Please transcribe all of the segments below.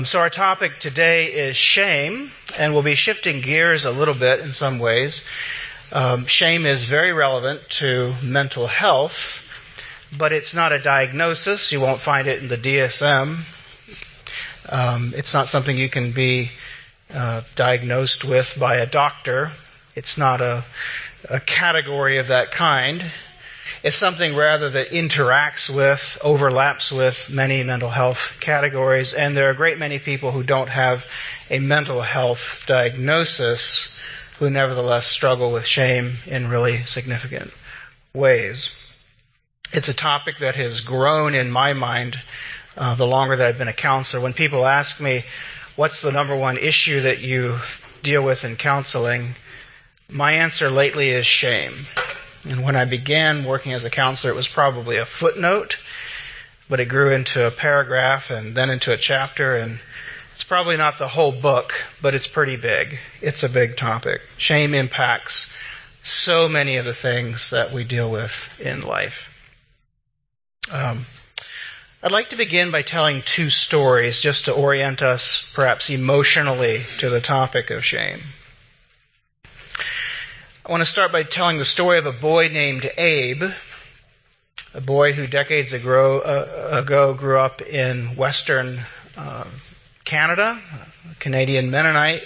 So our topic today is shame, and we'll be shifting gears a little bit in some ways. Shame is very relevant to mental health, but it's not a diagnosis. You won't find it in the DSM. It's not something you can be diagnosed with by a doctor. It's not a category of that kind. It's something rather that interacts with, overlaps with many mental health categories, and there are a great many people who don't have a mental health diagnosis who nevertheless struggle with shame in really significant ways. It's a topic that has grown in my mind the longer that I've been a counselor. When people ask me, what's the number one issue that you deal with in counseling, my answer lately is shame. And when I began working as a counselor, it was probably a footnote, but it grew into a paragraph and then into a chapter, and it's probably not the whole book, but it's pretty big. It's a big topic. Shame impacts so many of the things that we deal with in life. I'd like to begin by telling two stories just to orient us perhaps emotionally to the topic of shame. I want to start by telling the story of a boy named Abe, a boy who decades ago grew up in Western Canada, a Canadian Mennonite.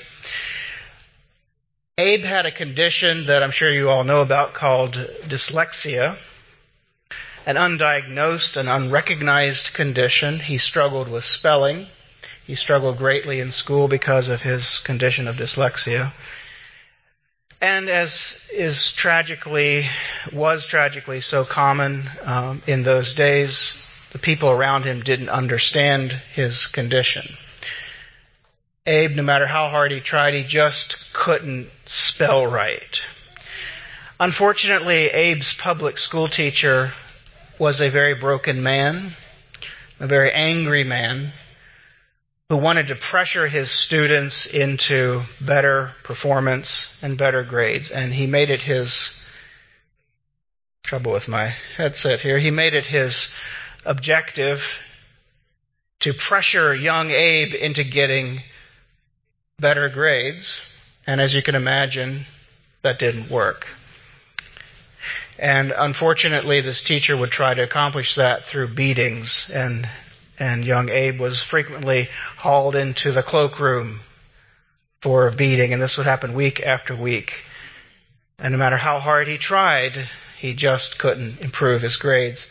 Abe had a condition that I'm sure you all know about called dyslexia, an undiagnosed and unrecognized condition. He struggled with spelling. He struggled greatly in school because of his condition of dyslexia. And as was tragically so common in those days, the people around him didn't understand his condition. Abe, no matter how hard he tried, he just couldn't spell right. Unfortunately, Abe's public school teacher was a very broken man, a very angry man, who wanted to pressure his students into better performance and better grades. And he made it his, trouble with my headset here, he made it his objective to pressure young Abe into getting better grades. And as you can imagine, that didn't work. And unfortunately, this teacher would try to accomplish that through beatings, and young Abe was frequently hauled into the cloakroom for a beating, and this would happen week after week. And no matter how hard he tried, he just couldn't improve his grades.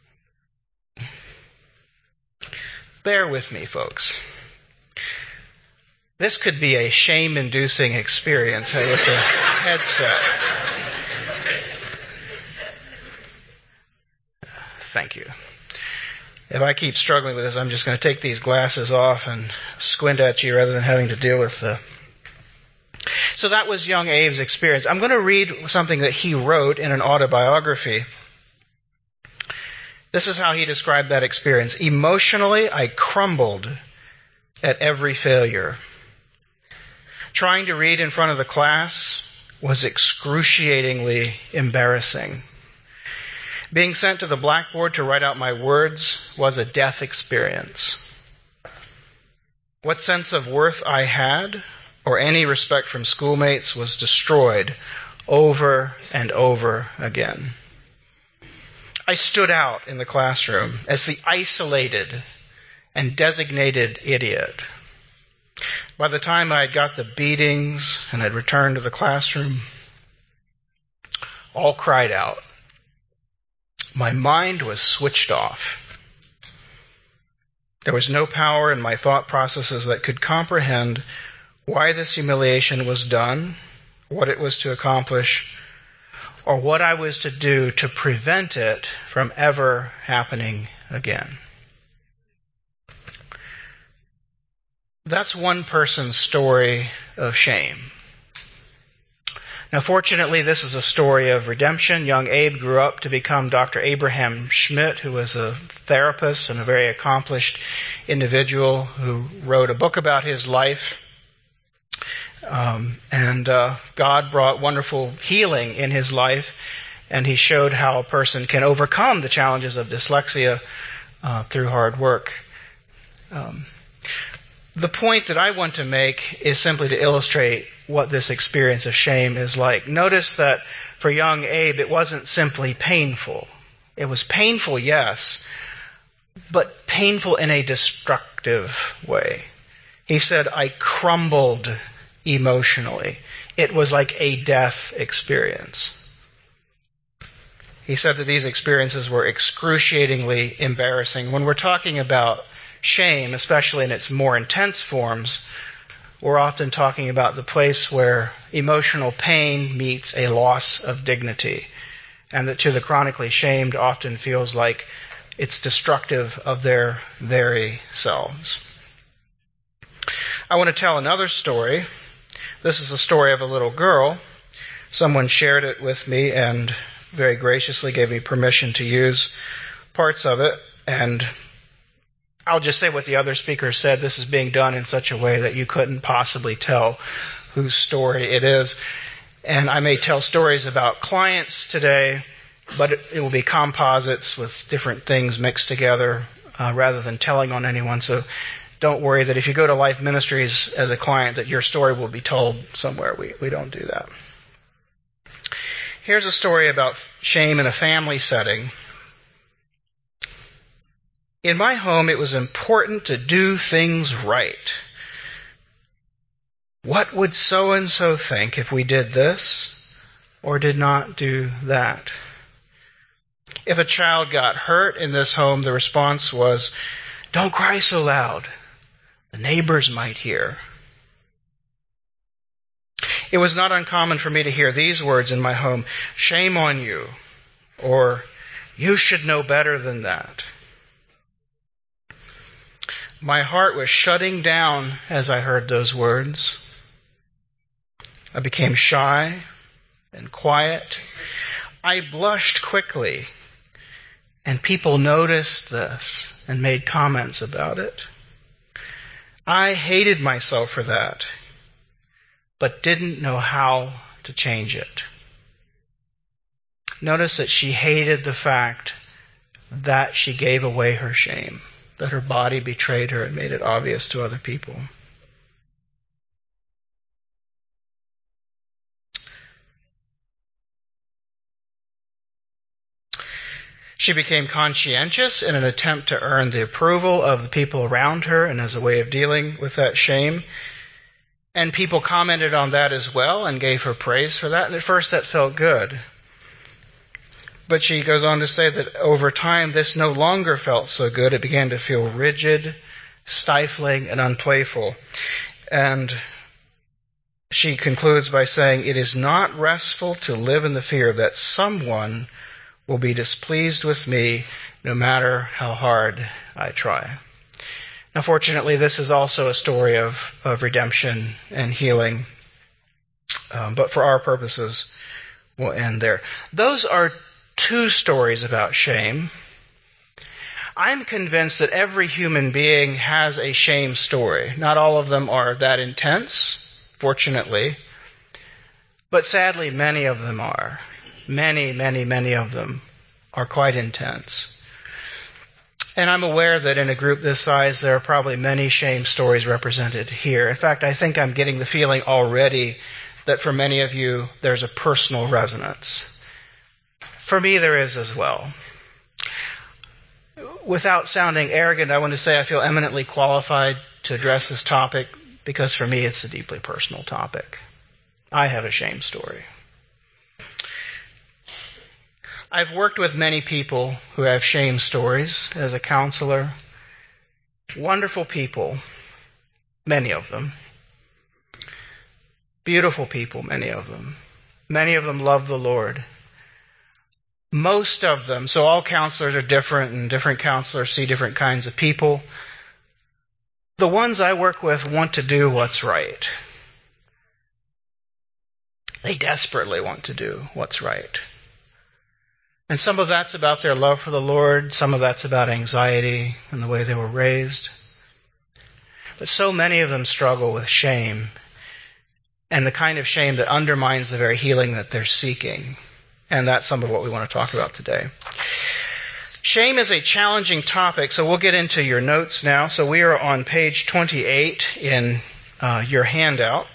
Bear with me, folks. This could be a shame-inducing experience with the headset. Thank you. If I keep struggling with this, I'm just going to take these glasses off and squint at you rather than having to deal with the... So that was young Abe's experience. I'm going to read something that he wrote in an autobiography. This is how he described that experience. Emotionally, I crumbled at every failure. Trying to read in front of the class was excruciatingly embarrassing. Being sent to the blackboard to write out my words was a death experience. What sense of worth I had, or any respect from schoolmates, was destroyed over and over again. I stood out in the classroom as the isolated and designated idiot. By the time I had got the beatings and had returned to the classroom, all cried out. My mind was switched off. There was no power in my thought processes that could comprehend why this humiliation was done, what it was to accomplish, or what I was to do to prevent it from ever happening again. That's one person's story of shame. Now, fortunately, this is a story of redemption. Young Abe grew up to become Dr. Abraham Schmidt, who was a therapist and a very accomplished individual who wrote a book about his life. God brought wonderful healing in his life, and he showed how a person can overcome the challenges of dyslexia through hard work. The point that I want to make is simply to illustrate what this experience of shame is like. Notice that for young Abe, it wasn't simply painful. It was painful, yes, but painful in a destructive way. He said, I crumbled emotionally. It was like a death experience. He said that these experiences were excruciatingly embarrassing. When we're talking about shame, especially in its more intense forms, we're often talking about the place where emotional pain meets a loss of dignity, and that to the chronically shamed often feels like it's destructive of their very selves. I want to tell another story. This is the story of a little girl. Someone shared it with me and very graciously gave me permission to use parts of it, and I'll just say what the other speaker said. This is being done in such a way that you couldn't possibly tell whose story it is. And I may tell stories about clients today, but it will be composites with different things mixed together rather than telling on anyone. So don't worry that if you go to Life Ministries as a client that your story will be told somewhere. We don't do that. Here's a story about shame in a family setting. In my home, it was important to do things right. What would so-and-so think if we did this or did not do that? If a child got hurt in this home, the response was, don't cry so loud. The neighbors might hear. It was not uncommon for me to hear these words in my home, shame on you, or you should know better than that. My heart was shutting down as I heard those words. I became shy and quiet. I blushed quickly, and people noticed this and made comments about it. I hated myself for that, but didn't know how to change it. Notice that she hated the fact that she gave away her shame, that her body betrayed her and made it obvious to other people. She became conscientious in an attempt to earn the approval of the people around her and as a way of dealing with that shame. And people commented on that as well and gave her praise for that. And at first that felt good. But she goes on to say that over time this no longer felt so good. It began to feel rigid, stifling, and unplayful. And she concludes by saying, it is not restful to live in the fear that someone will be displeased with me no matter how hard I try. Now, fortunately, this is also a story of redemption and healing. But for our purposes, we'll end there. Those are two stories about shame. I'm convinced that every human being has a shame story. Not all of them are that intense, fortunately. But sadly, many of them are. Many of them are quite intense. And I'm aware that in a group this size, there are probably many shame stories represented here. In fact, I think I'm getting the feeling already that for many of you, there's a personal resonance. For me, there is as well. Without sounding arrogant, I want to say I feel eminently qualified to address this topic because for me, it's a deeply personal topic. I have a shame story. I've worked with many people who have shame stories as a counselor. Wonderful people, many of them. Beautiful people, many of them. Many of them love the Lord. Most of them, so all counselors are different and different counselors see different kinds of people. The ones I work with want to do what's right. They desperately want to do what's right. And some of that's about their love for the Lord. Some of that's about anxiety and the way they were raised. But so many of them struggle with shame and the kind of shame that undermines the very healing that they're seeking. And that's some of what we want to talk about today. Shame is a challenging topic, so we'll get into your notes now. So we are on page 28 in your handout.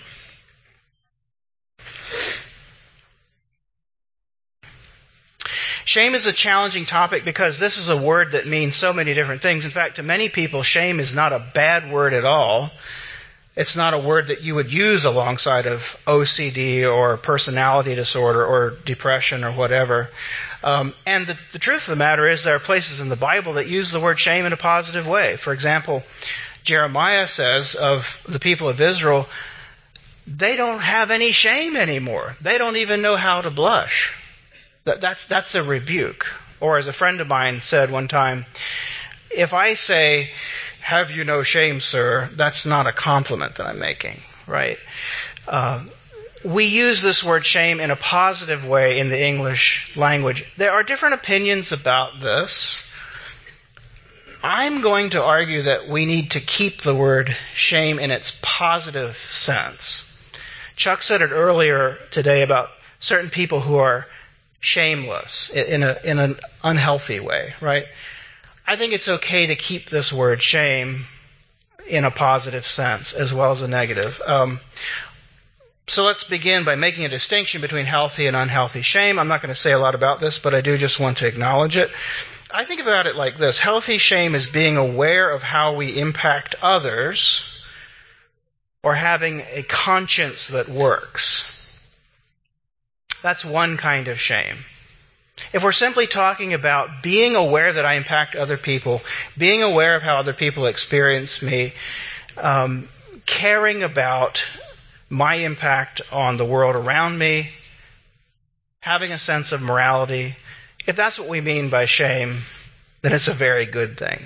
Shame is a challenging topic because this is a word that means so many different things. In fact, to many people, shame is not a bad word at all. It's not a word that you would use alongside of OCD or personality disorder or depression or whatever. And the truth of the matter is there are places in the Bible that use the word shame in a positive way. For example, Jeremiah says of the people of Israel, they don't have any shame anymore. They don't even know how to blush. That's a rebuke. Or as a friend of mine said one time, if I say, "Have you no shame, sir?" that's not a compliment that I'm making, right? We use this word shame in a positive way in the English language. There are different opinions about this. I'm going to argue that we need to keep the word shame in its positive sense. Chuck said it earlier today about certain people who are shameless in an unhealthy way, right? I think it's okay to keep this word shame in a positive sense as well as a negative. So let's begin by making a distinction between healthy and unhealthy shame. I'm not going to say a lot about this, but I do just want to acknowledge it. I think about it like this. Healthy shame is being aware of how we impact others or having a conscience that works. That's one kind of shame. If we're simply talking about being aware that I impact other people, being aware of how other people experience me, caring about my impact on the world around me, having a sense of morality, if that's what we mean by shame, then it's a very good thing.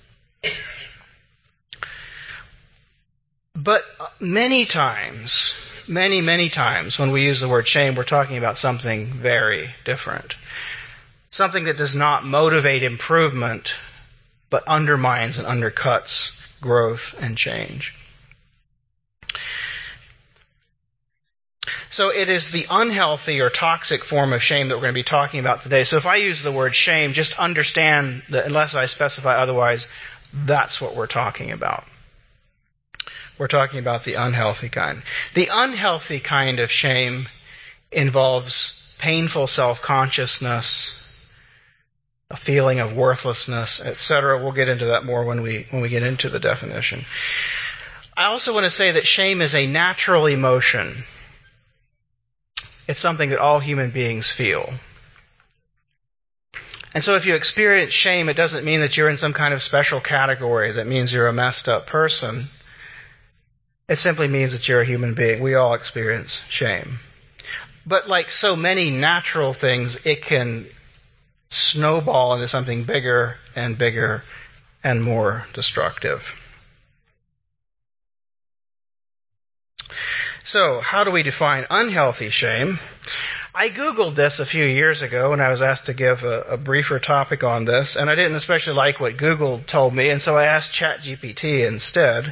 But many times, many times when we use the word shame, we're talking about something very different. Something that does not motivate improvement, but undermines and undercuts growth and change. So it is the unhealthy or toxic form of shame that we're going to be talking about today. So if I use the word shame, just understand that unless I specify otherwise, that's what we're talking about. We're talking about the unhealthy kind. The unhealthy kind of shame involves painful self-consciousness, a feeling of worthlessness, etc. We'll get into that more when we get into the definition. I also want to say that shame is a natural emotion. It's something that all human beings feel. And so if you experience shame, it doesn't mean that you're in some kind of special category that means you're a messed up person. It simply means that you're a human being. We all experience shame. But like so many natural things, it can snowball into something bigger and more destructive. So, how do we define unhealthy shame? I Googled this a few years ago when I was asked to give a briefer topic on this, and I didn't especially like what Google told me, and so I asked ChatGPT instead.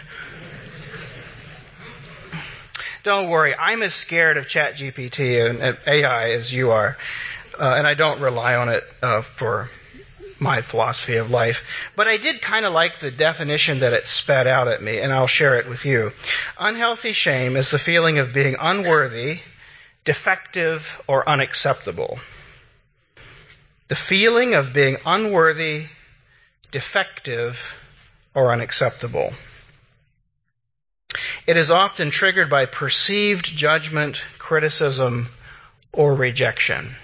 Don't worry, I'm as scared of ChatGPT and AI as you are, and I don't rely on it for my philosophy of life. But I did kind of like the definition that it spat out at me, and I'll share it with you. Unhealthy shame is the feeling of being unworthy, defective, or unacceptable. The feeling of being unworthy, defective, or unacceptable. It is often triggered by perceived judgment, criticism, or rejection.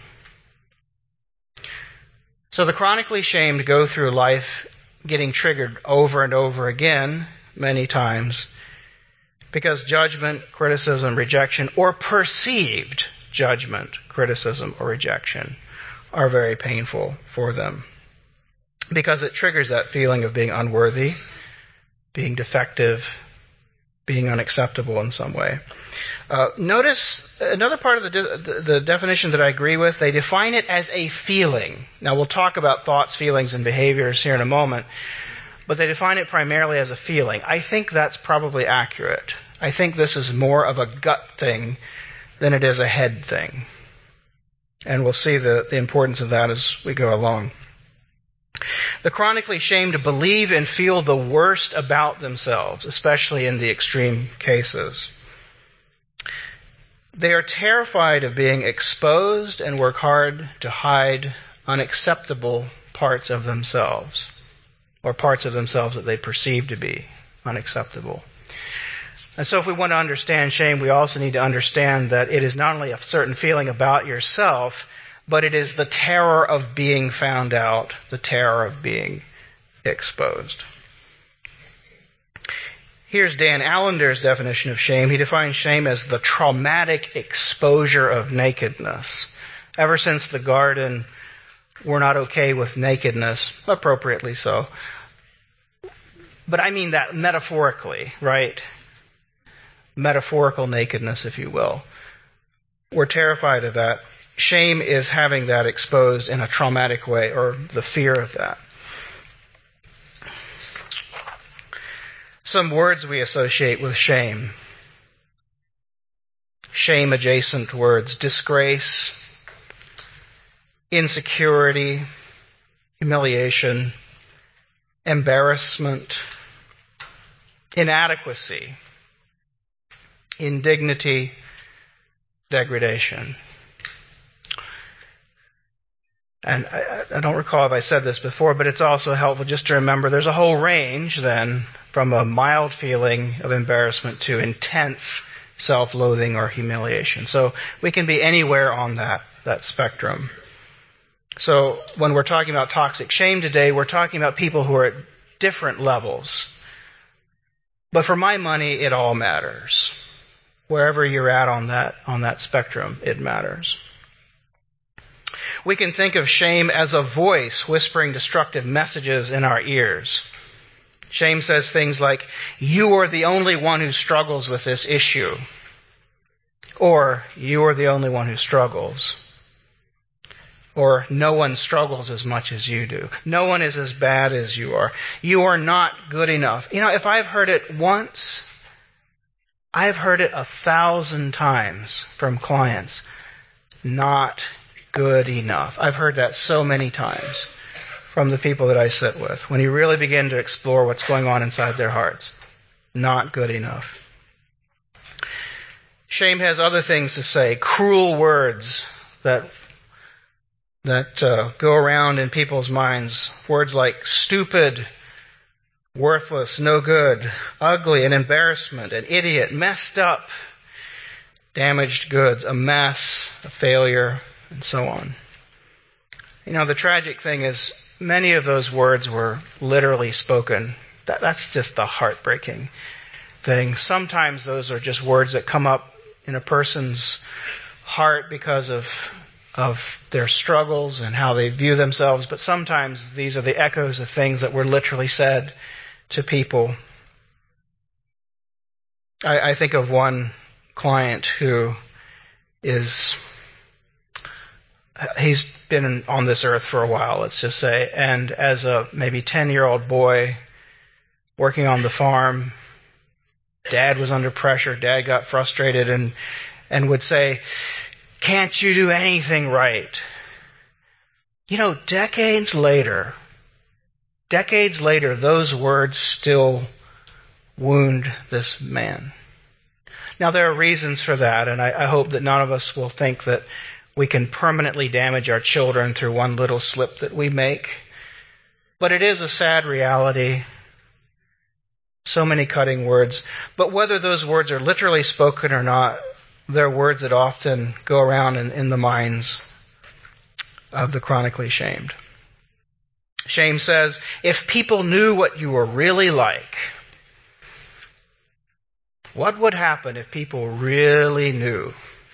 So the chronically shamed go through life getting triggered over and over again, many times, because judgment, criticism, rejection, or perceived judgment, criticism, or rejection are very painful for them. Because it triggers that feeling of being unworthy, being defective, being unacceptable in some way. Notice another part of the definition that I agree with. They define it as a feeling. Now we'll talk about thoughts, feelings, and behaviors here in a moment, but they define it primarily as a feeling. I think that's probably accurate. I think this is more of a gut thing than it is a head thing. And we'll see the importance of that as we go along. The chronically shamed believe and feel the worst about themselves, especially in the extreme cases. They are terrified of being exposed and work hard to hide unacceptable parts of themselves, or parts of themselves that they perceive to be unacceptable. And so if we want to understand shame, we also need to understand that it is not only a certain feeling about yourself, but it is the terror of being found out, the terror of being exposed. Here's Dan Allender's definition of shame. He defines shame as the traumatic exposure of nakedness. Ever since the garden, we're not okay with nakedness, appropriately so. But I mean that metaphorically, right? Metaphorical nakedness, if you will. We're terrified of that. Shame is having that exposed in a traumatic way, or the fear of that. Some words we associate with shame. Shame-adjacent words: disgrace, insecurity, humiliation, embarrassment, inadequacy, indignity, degradation. And I don't recall if I said this before, but it's also helpful just to remember there's a whole range then from a mild feeling of embarrassment to intense self-loathing or humiliation. So we can be anywhere on that spectrum. So when we're talking about toxic shame today, we're talking about people who are at different levels. But for my money, it all matters. Wherever you're at on that spectrum, it matters. We can think of shame as a voice whispering destructive messages in our ears. Shame says things like, "You are the only one who struggles with this issue," or "You are the only one who struggles," or "No one struggles as much as you do. No one is as bad as you are. You are not good enough." You know, if I've heard it once, I've heard it 1,000 times from clients. Not good enough. I've heard that so many times from the people that I sit with. When you really begin to explore what's going on inside their hearts. Not good enough. Shame has other things to say. Cruel words that go around in people's minds. Words like stupid, worthless, no good, ugly, an embarrassment, an idiot, messed up, damaged goods, a mess, a failure, and so on. You know, the tragic thing is many of those words were literally spoken. That's just the heartbreaking thing. Sometimes those are just words that come up in a person's heart because of their struggles and how they view themselves. But sometimes these are the echoes of things that were literally said to people. I think of one client who he's been on this earth for a while, let's just say, and as a maybe 10-year-old boy working on the farm, Dad was under pressure. Dad got frustrated and would say, "Can't you do anything right?" You know, decades later, those words still wound this man. Now, there are reasons for that, and I hope that none of us will think that we can permanently damage our children through one little slip that we make. But it is a sad reality. So many cutting words. But whether those words are literally spoken or not, they're words that often go around in the minds of the chronically shamed. Shame says, if people knew what you were really like, what would happen if people really knew?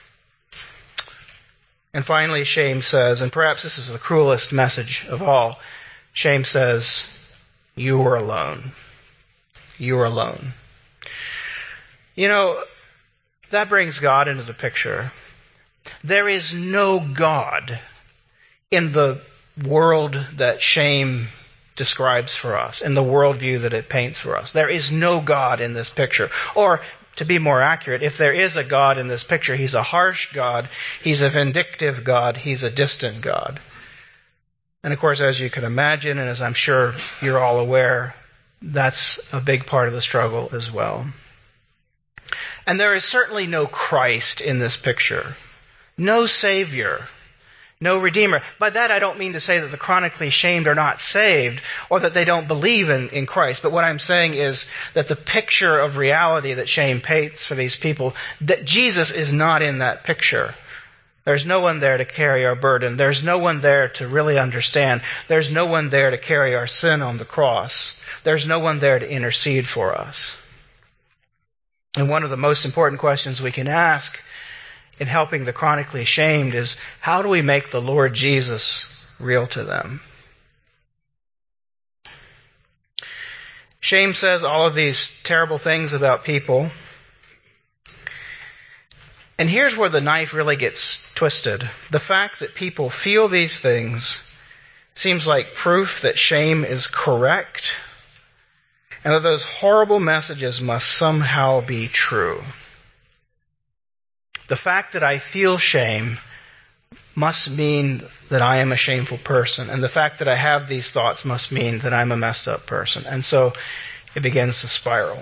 And finally, shame says, and perhaps this is the cruelest message of all, shame says, you were alone. You were alone. You know, that brings God into the picture. There is no God in the world that shame describes for us, in the worldview that it paints for us. There is no God in this picture. Or, to be more accurate, if there is a God in this picture, he's a harsh God, he's a vindictive God, he's a distant God. And of course, as you can imagine, and as I'm sure you're all aware, that's a big part of the struggle as well. And there is certainly no Christ in this picture. No Savior. No Redeemer. By that I don't mean to say that the chronically shamed are not saved or that they don't believe in Christ. But what I'm saying is that the picture of reality that shame paints for these people, that Jesus is not in that picture. There's no one there to carry our burden. There's no one there to really understand. There's no one there to carry our sin on the cross. There's no one there to intercede for us. And one of the most important questions we can ask in helping the chronically shamed is, how do we make the Lord Jesus real to them? Shame says all of these terrible things about people. And here's where the knife really gets twisted. The fact that people feel these things seems like proof that shame is correct and that those horrible messages must somehow be true. The fact that I feel shame must mean that I am a shameful person. And the fact that I have these thoughts must mean that I'm a messed up person. And so it begins to spiral.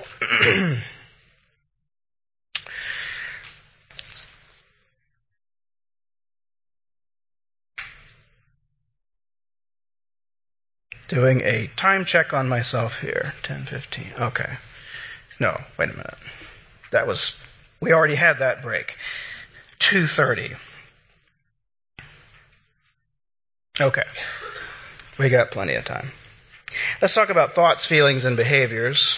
Doing a time check on myself here. 10:15. Okay. No, wait a minute. We already had that break. 2:30. Okay. We got plenty of time. Let's talk about thoughts, feelings, and behaviors.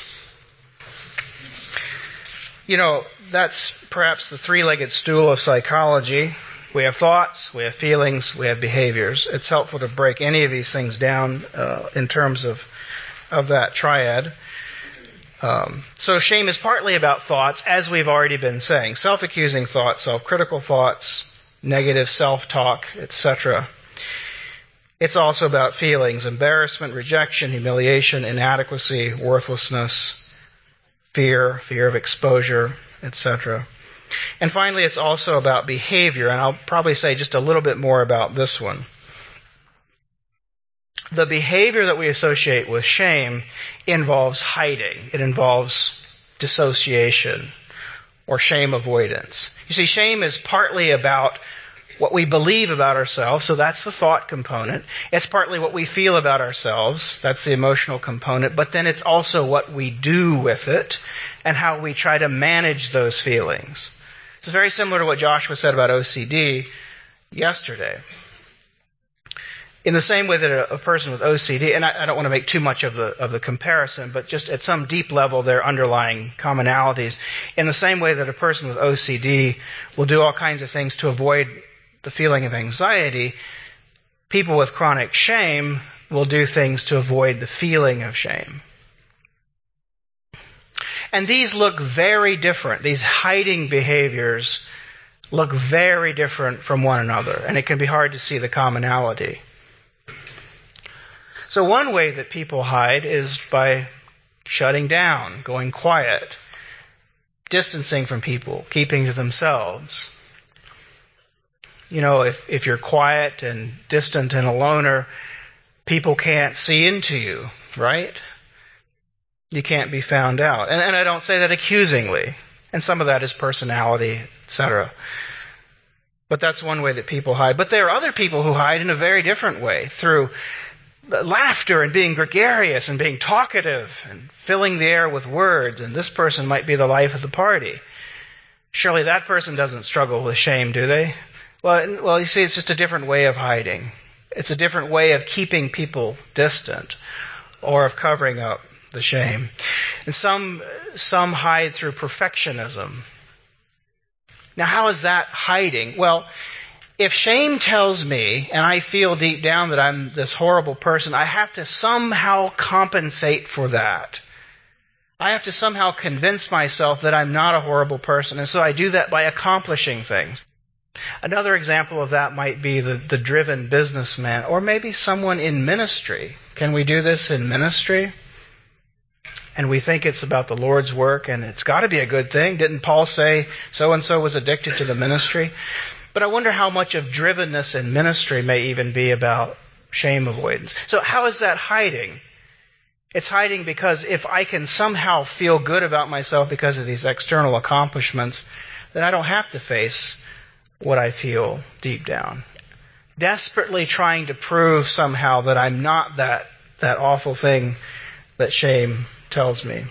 You know, that's perhaps the three-legged stool of psychology. We have thoughts, we have feelings, we have behaviors. It's helpful to break any of these things down in terms of that triad. So shame is partly about thoughts, as we've already been saying. Self-accusing thoughts, self-critical thoughts, negative self-talk, etc. It's also about feelings: embarrassment, rejection, humiliation, inadequacy, worthlessness, fear of exposure, etc. And finally, it's also about behavior, and I'll probably say just a little bit more about this one. The behavior that we associate with shame involves hiding. It involves dissociation or shame avoidance. You see, shame is partly about what we believe about ourselves, so that's the thought component. It's partly what we feel about ourselves, that's the emotional component, but then it's also what we do with it and how we try to manage those feelings. It's very similar to what Joshua said about OCD yesterday. In the same way that a person with OCD, and I don't want to make too much of the comparison, but just at some deep level there are underlying commonalities. In the same way that a person with OCD will do all kinds of things to avoid the feeling of anxiety, people with chronic shame will do things to avoid the feeling of shame. And these look very different. These hiding behaviors look very different from one another, and it can be hard to see the commonality. So one way that people hide is by shutting down, going quiet, distancing from people, keeping to themselves. You know, if you're quiet and distant and a loner, people can't see into you, right? You can't be found out. And I don't say that accusingly. And some of that is personality, etc. But that's one way that people hide. But there are other people who hide in a very different way, through laughter and being gregarious and being talkative and filling the air with words. And this person might be the life of the party. Surely that person doesn't struggle with shame, do they? Well, you see, it's just a different way of hiding. It's a different way of keeping people distant or of covering up the shame. And some hide through perfectionism. Now, how is that hiding? Well, if shame tells me, and I feel deep down that I'm this horrible person, I have to somehow compensate for that. I have to somehow convince myself that I'm not a horrible person, and so I do that by accomplishing things. Another example of that might be the driven businessman, or maybe someone in ministry. Can we do this in ministry? And we think it's about the Lord's work, and it's got to be a good thing. Didn't Paul say so-and-so was addicted to the ministry? But I wonder how much of drivenness in ministry may even be about shame avoidance. So how is that hiding? It's hiding because if I can somehow feel good about myself because of these external accomplishments, then I don't have to face what I feel deep down. Desperately trying to prove somehow that I'm not that awful thing that shame tells me.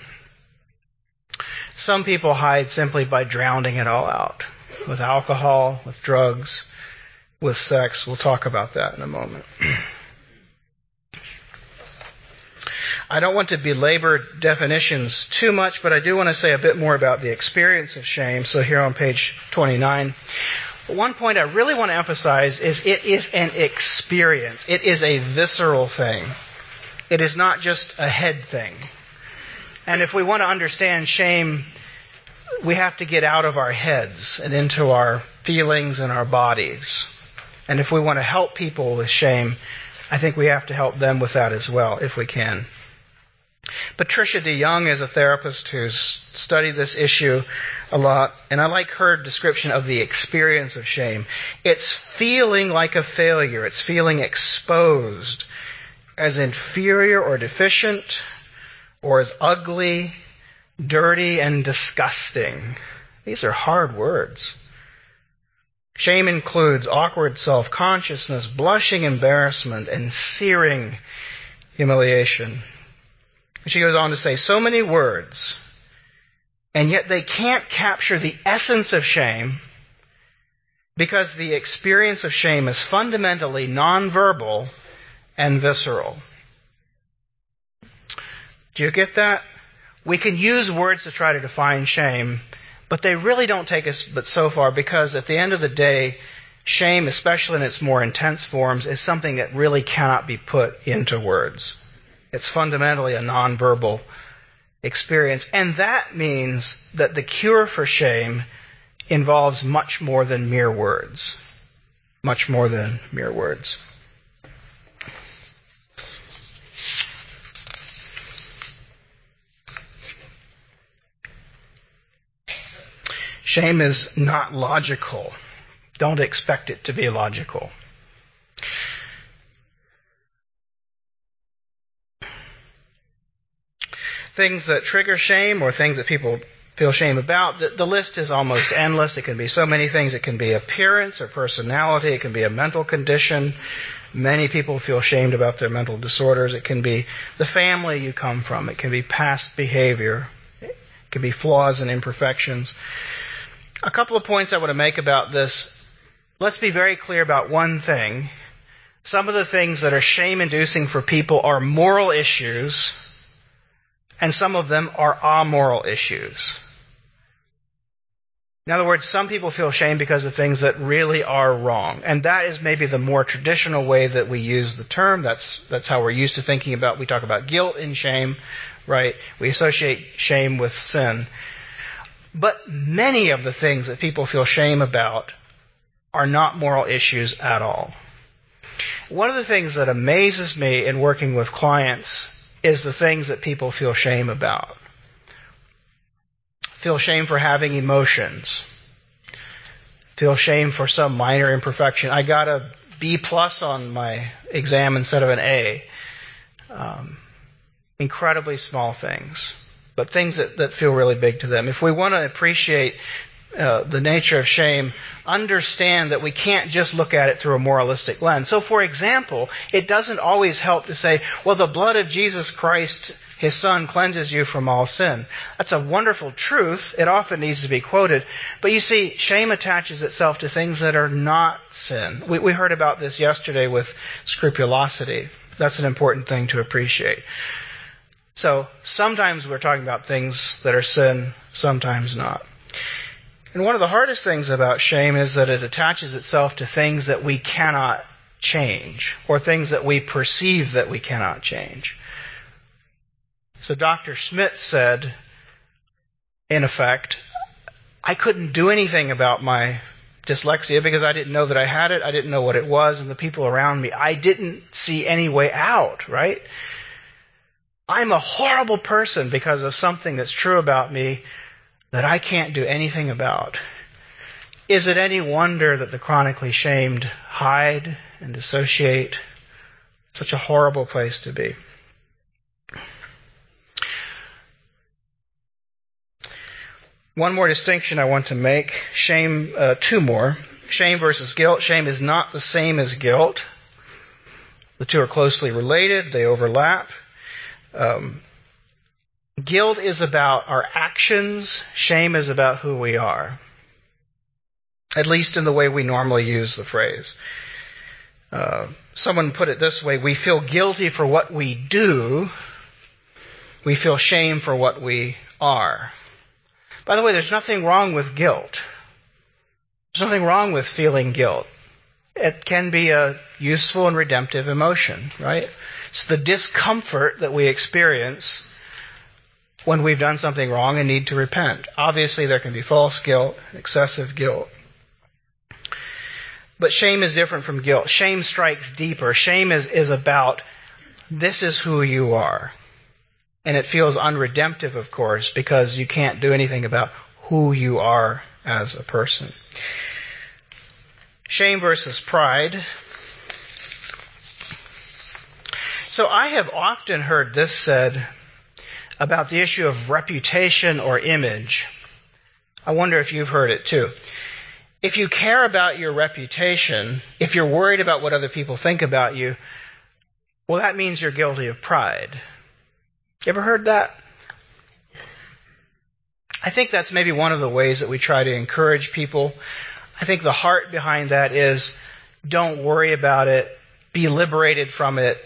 Some people hide simply by drowning it all out. With alcohol, with drugs, with sex. We'll talk about that in a moment. I don't want to belabor definitions too much, but I do want to say a bit more about the experience of shame. So here on page 29, one point I really want to emphasize is it is an experience. It is a visceral thing. It is not just a head thing. And if we want to understand shame, we have to get out of our heads and into our feelings and our bodies. And if we want to help people with shame, I think we have to help them with that as well, if we can. Patricia DeYoung is a therapist who's studied this issue a lot, and I like her description of the experience of shame. It's feeling like a failure. It's feeling exposed as inferior or deficient, or as ugly, dirty, and disgusting. These are hard words. Shame includes awkward self-consciousness, blushing embarrassment, and searing humiliation. She goes on to say, so many words, and yet they can't capture the essence of shame because the experience of shame is fundamentally nonverbal and visceral. Do you get that? We can use words to try to define shame, but they really don't take us but so far because at the end of the day, shame, especially in its more intense forms, is something that really cannot be put into words. It's fundamentally a nonverbal experience. And that means that the cure for shame involves much more than mere words. Much more than mere words. Shame is not logical. Don't expect it to be logical. Things that trigger shame or things that people feel shame about, the list is almost endless. It can be so many things. It can be appearance or personality. It can be a mental condition. Many people feel shamed about their mental disorders. It can be the family you come from. It can be past behavior. It can be flaws and imperfections. A couple of points I want to make about this. Let's be very clear about one thing. Some of the things that are shame-inducing for people are moral issues, and some of them are amoral issues. In other words, some people feel shame because of things that really are wrong. And that is maybe the more traditional way that we use the term. That's how we're used to thinking about, we talk about guilt and shame, right? We associate shame with sin. But many of the things that people feel shame about are not moral issues at all. One of the things that amazes me in working with clients is the things that people feel shame about. Feel shame for having emotions. Feel shame for some minor imperfection. I got a B+ on my exam instead of an A. Incredibly small things, but things that feel really big to them. If we want to appreciate the nature of shame, understand that we can't just look at it through a moralistic lens. So, for example, it doesn't always help to say, well, the blood of Jesus Christ, His Son, cleanses you from all sin. That's a wonderful truth. It often needs to be quoted. But you see, shame attaches itself to things that are not sin. We heard about this yesterday with scrupulosity. That's an important thing to appreciate. So, sometimes we're talking about things that are sin, sometimes not. And one of the hardest things about shame is that it attaches itself to things that we cannot change, or things that we perceive that we cannot change. So Dr. Schmidt said, in effect, I couldn't do anything about my dyslexia because I didn't know that I had it, I didn't know what it was, and the people around me, I didn't see any way out, right? I'm a horrible person because of something that's true about me that I can't do anything about. Is it any wonder that the chronically shamed hide and dissociate? Such a horrible place to be. One more distinction I want to make. Shame, two more. Shame versus guilt. Shame is not the same as guilt. The two are closely related. They overlap. Guilt is about our actions. Shame is about who we are. At least in the way we normally use the phrase. Someone put it this way: we feel guilty for what we do. We feel shame for what we are. By the way, there's nothing wrong with guilt. There's nothing wrong with feeling guilt. It can be a useful and redemptive emotion, right? It's the discomfort that we experience when we've done something wrong and need to repent. Obviously, there can be false guilt, excessive guilt. But shame is different from guilt. Shame strikes deeper. Shame is about, this is who you are. And it feels unredemptive, of course, because you can't do anything about who you are as a person. Shame versus pride. So I have often heard this said about the issue of reputation or image. I wonder if you've heard it too. If you care about your reputation, if you're worried about what other people think about you, well, that means you're guilty of pride. You ever heard that? I think that's maybe one of the ways that we try to encourage people. I think the heart behind that is, don't worry about it, be liberated from it,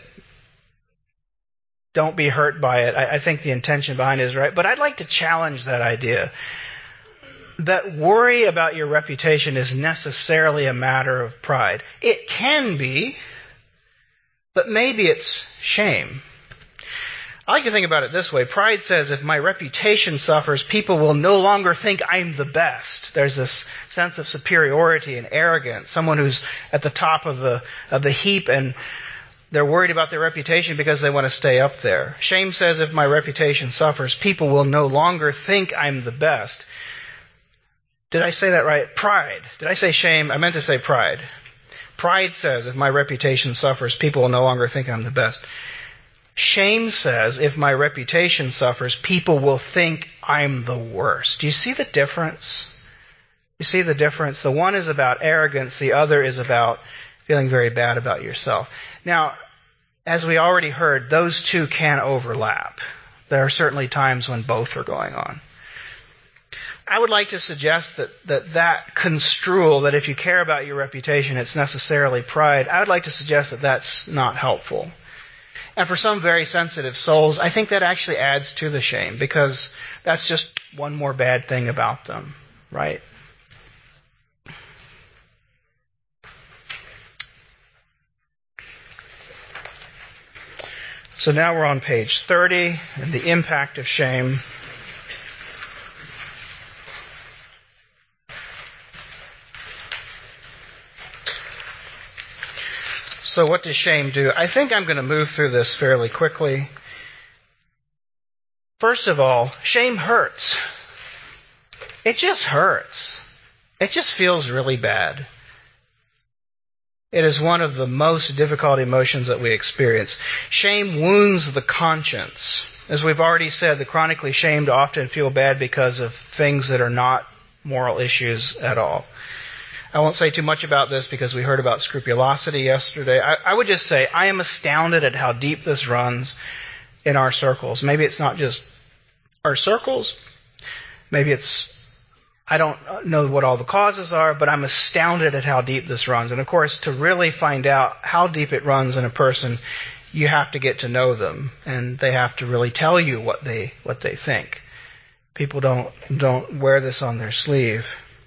don't be hurt by it. I think the intention behind it is right. But I'd like to challenge that idea. That worry about your reputation is necessarily a matter of pride. It can be, but maybe it's shame. I like to think about it this way. Pride says, if my reputation suffers, people will no longer think I'm the best. There's this sense of superiority and arrogance. Someone who's at the top of the heap, and they're worried about their reputation because they want to stay up there. Shame says, if my reputation suffers, people will no longer think I'm the best. Did I say that right? Pride. Did I say shame? I meant to say pride. Pride says, if my reputation suffers, people will no longer think I'm the best. Shame says, if my reputation suffers, people will think I'm the worst. Do you see the difference? You see the difference? The one is about arrogance. The other is about feeling very bad about yourself. Now, as we already heard, those two can overlap. There are certainly times when both are going on. I would like to suggest that construal, that if you care about your reputation, it's necessarily pride, I would like to suggest that that's not helpful. And for some very sensitive souls, I think that actually adds to the shame, because that's just one more bad thing about them, right? So now we're on page 30, and the impact of shame. So what does shame do? I think I'm going to move through this fairly quickly. First of all, shame hurts. It just hurts. It just feels really bad. It is one of the most difficult emotions that we experience. Shame wounds the conscience. As we've already said, the chronically shamed often feel bad because of things that are not moral issues at all. I won't say too much about this because we heard about scrupulosity yesterday. I would just say I am astounded at how deep this runs in our circles. Maybe it's not just our circles. Maybe it's, I don't know what all the causes are, but I'm astounded at how deep this runs. And of course, to really find out how deep it runs in a person, you have to get to know them, and they have to really tell you what they think. People don't wear this on their sleeve.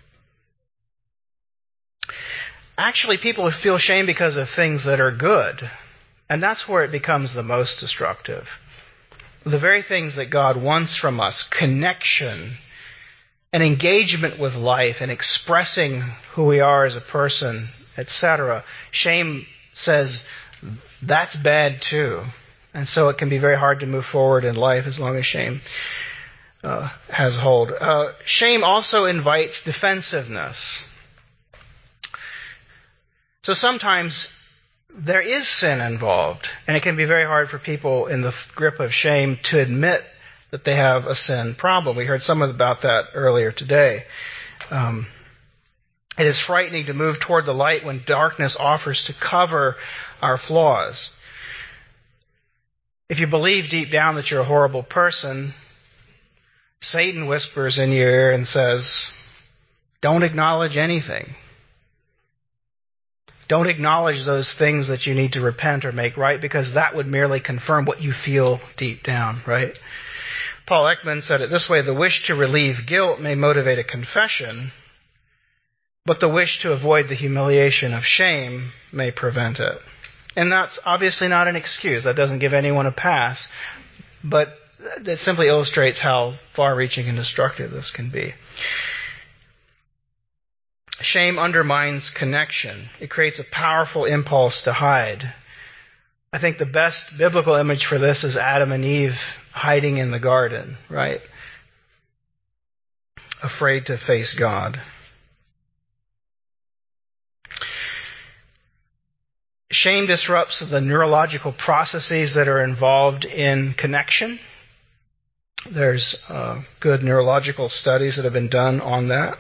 Actually, people feel shame because of things that are good. And that's where it becomes the most destructive. The very things that God wants from us, connection, an engagement with life, and expressing who we are as a person, etc. Shame says that's bad too. And so it can be very hard to move forward in life as long as shame has hold. Shame also invites defensiveness. So sometimes there is sin involved, and it can be very hard for people in the grip of shame to admit that they have a sin problem. We heard some about that earlier today. It is frightening to move toward the light when darkness offers to cover our flaws. If you believe deep down that you're a horrible person, Satan whispers in your ear and says, don't acknowledge anything. Don't acknowledge those things that you need to repent or make right, because that would merely confirm what you feel deep down, right? Paul Ekman said it this way: the wish to relieve guilt may motivate a confession, but the wish to avoid the humiliation of shame may prevent it. And that's obviously not an excuse. That doesn't give anyone a pass, but it simply illustrates how far-reaching and destructive this can be. Shame undermines connection. It creates a powerful impulse to hide. I think the best biblical image for this is Adam and Eve hiding in the garden, right? Afraid to face God. Shame disrupts the neurological processes that are involved in connection. There's good neurological studies that have been done on that.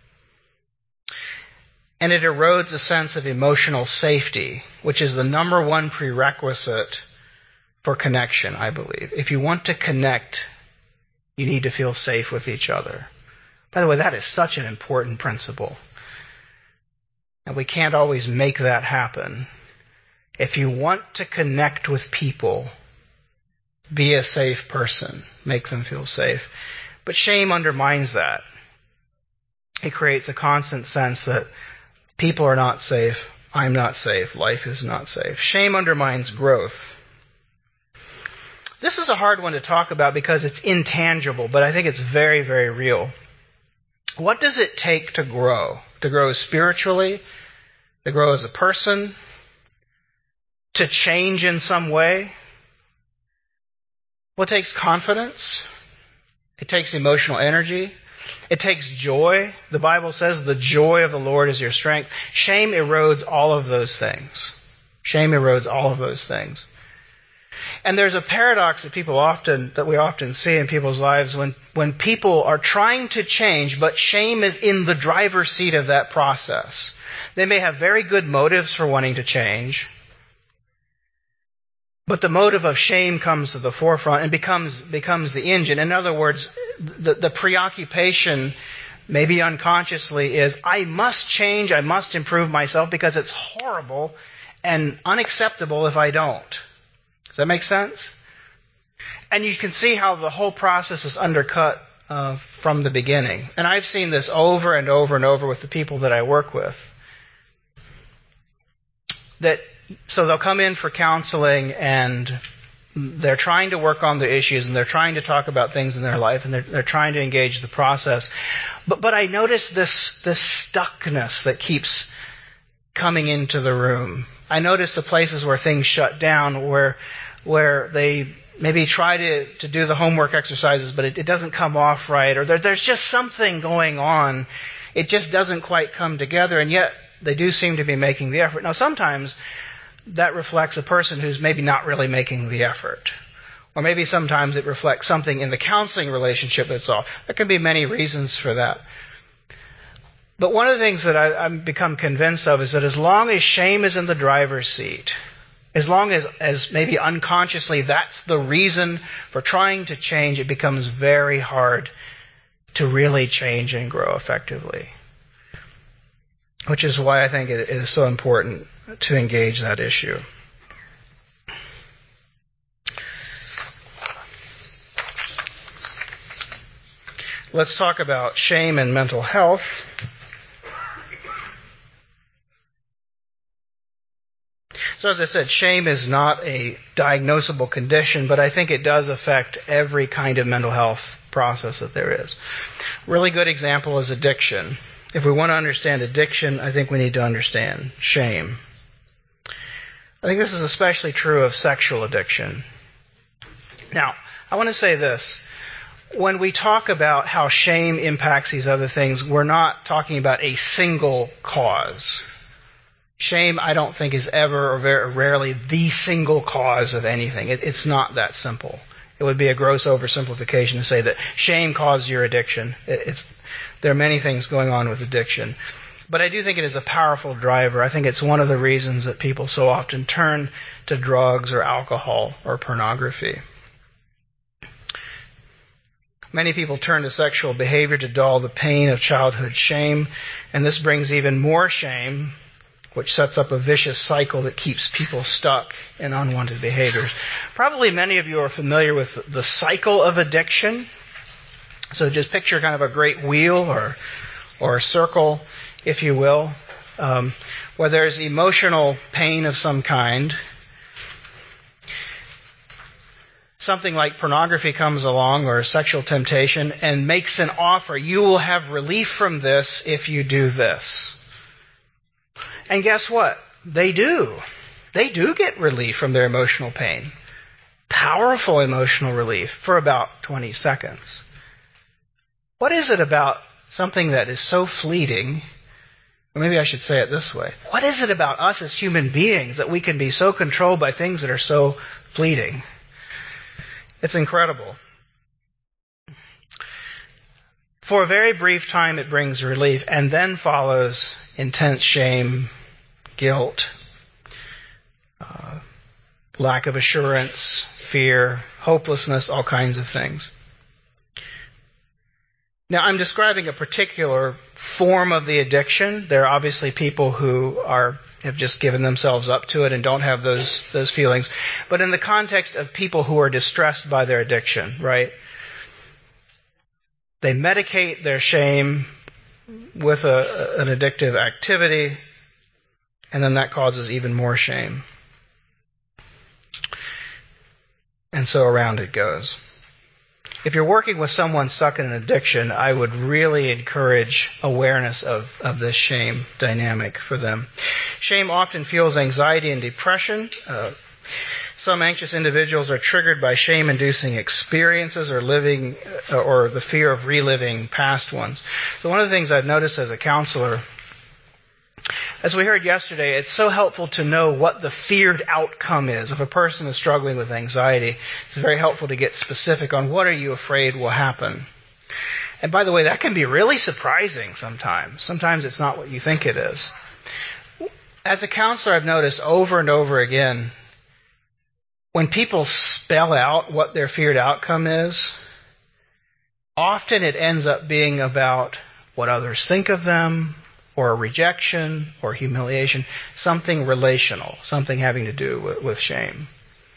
And it erodes a sense of emotional safety, which is the number one prerequisite for connection, I believe. If you want to connect, you need to feel safe with each other. By the way, that is such an important principle. And we can't always make that happen. If you want to connect with people, be a safe person. Make them feel safe. But shame undermines that. It creates a constant sense that people are not safe, I'm not safe, life is not safe. Shame undermines growth. This is a hard one to talk about because it's intangible, but I think it's very, very real. What does it take to grow? To grow spiritually? To grow as a person? To change in some way? Well, it takes confidence. It takes emotional energy. It takes joy. The Bible says the joy of the Lord is your strength. Shame erodes all of those things. Shame erodes all of those things. And there's a paradox that we often see in people's lives when people are trying to change, but shame is in the driver's seat of that process. They may have very good motives for wanting to change, but the motive of shame comes to the forefront and becomes the engine. In other words, the preoccupation, maybe unconsciously, is I must change, I must improve myself because it's horrible and unacceptable if I don't. Does that make sense? And you can see how the whole process is undercut from the beginning. And I've seen this over and over and over with the people that I work with. So they'll come in for counseling and they're trying to work on the issues and they're trying to talk about things in their life and they're trying to engage the process. But I notice this stuckness that keeps coming into the room. I notice the places where things shut down, where they maybe try to do the homework exercises, but it doesn't come off right, or there's just something going on. It just doesn't quite come together, and yet they do seem to be making the effort. Now, sometimes that reflects a person who's maybe not really making the effort. Or maybe sometimes it reflects something in the counseling relationship that's off. There can be many reasons for that. But one of the things that I've become convinced of is that as long as shame is in the driver's seat, as long as maybe unconsciously that's the reason for trying to change, it becomes very hard to really change and grow effectively. Which is why I think it is so important to engage that issue. Let's talk about shame and mental health. So as I said, shame is not a diagnosable condition, but I think it does affect every kind of mental health process that there is. Really good example is addiction. If we want to understand addiction, I think we need to understand shame. I think this is especially true of sexual addiction. Now, I want to say this. When we talk about how shame impacts these other things, we're not talking about a single cause. Shame, I don't think, is ever or very rarely the single cause of anything. It's not that simple. It would be a gross oversimplification to say that shame caused your addiction. There are many things going on with addiction. But I do think it is a powerful driver. I think it's one of the reasons that people so often turn to drugs or alcohol or pornography. Many people turn to sexual behavior to dull the pain of childhood shame, and this brings even more shame, which sets up a vicious cycle that keeps people stuck in unwanted behaviors. Probably many of you are familiar with the cycle of addiction. So just picture kind of a great wheel or a circle, if you will, where there's emotional pain of some kind. Something like pornography comes along or sexual temptation and makes an offer. You will have relief from this if you do this. And guess what? They do. They do get relief from their emotional pain. Powerful emotional relief for about 20 seconds. What is it about something that is so fleeting? Or maybe I should say it this way. What is it about us as human beings that we can be so controlled by things that are so fleeting? It's incredible. For a very brief time it brings relief, and then follows intense shame, guilt, lack of assurance, fear, hopelessness, all kinds of things. Now, I'm describing a particular form of the addiction. There are obviously people who have just given themselves up to it and don't have those feelings. But in the context of people who are distressed by their addiction, right? They medicate their shame with an addictive activity, and then that causes even more shame. And so around it goes. If you're working with someone stuck in an addiction, I would really encourage awareness of this shame dynamic for them. Shame often fuels anxiety and depression. Some anxious individuals are triggered by shame-inducing experiences or the fear of reliving past ones. So one of the things I've noticed as a counselor, as we heard yesterday, it's so helpful to know what the feared outcome is. If a person is struggling with anxiety, it's very helpful to get specific on what are you afraid will happen. And by the way, that can be really surprising sometimes. Sometimes it's not what you think it is. As a counselor, I've noticed over and over again, when people spell out what their feared outcome is, often it ends up being about what others think of them, or rejection, or humiliation, something relational, something having to do with shame.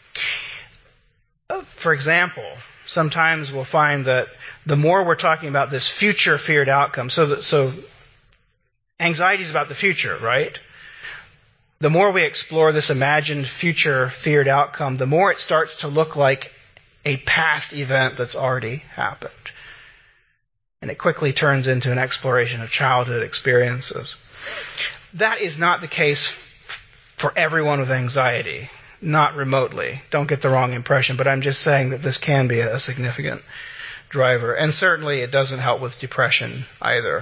For example, sometimes we'll find that the more we're talking about this future feared outcome, so anxiety is about the future, right? The more we explore this imagined future feared outcome, the more it starts to look like a past event that's already happened. And it quickly turns into an exploration of childhood experiences. That is not the case for everyone with anxiety, not remotely. Don't get the wrong impression, but I'm just saying that this can be a significant driver. And certainly it doesn't help with depression either.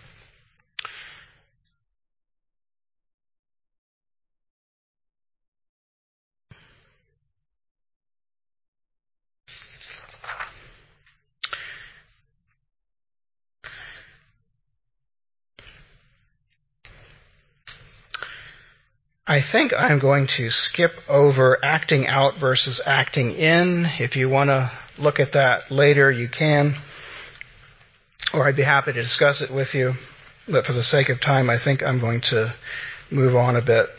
I think I'm going to skip over acting out versus acting in. If you want to look at that later, you can. Or I'd be happy to discuss it with you. But for the sake of time, I think I'm going to move on a bit.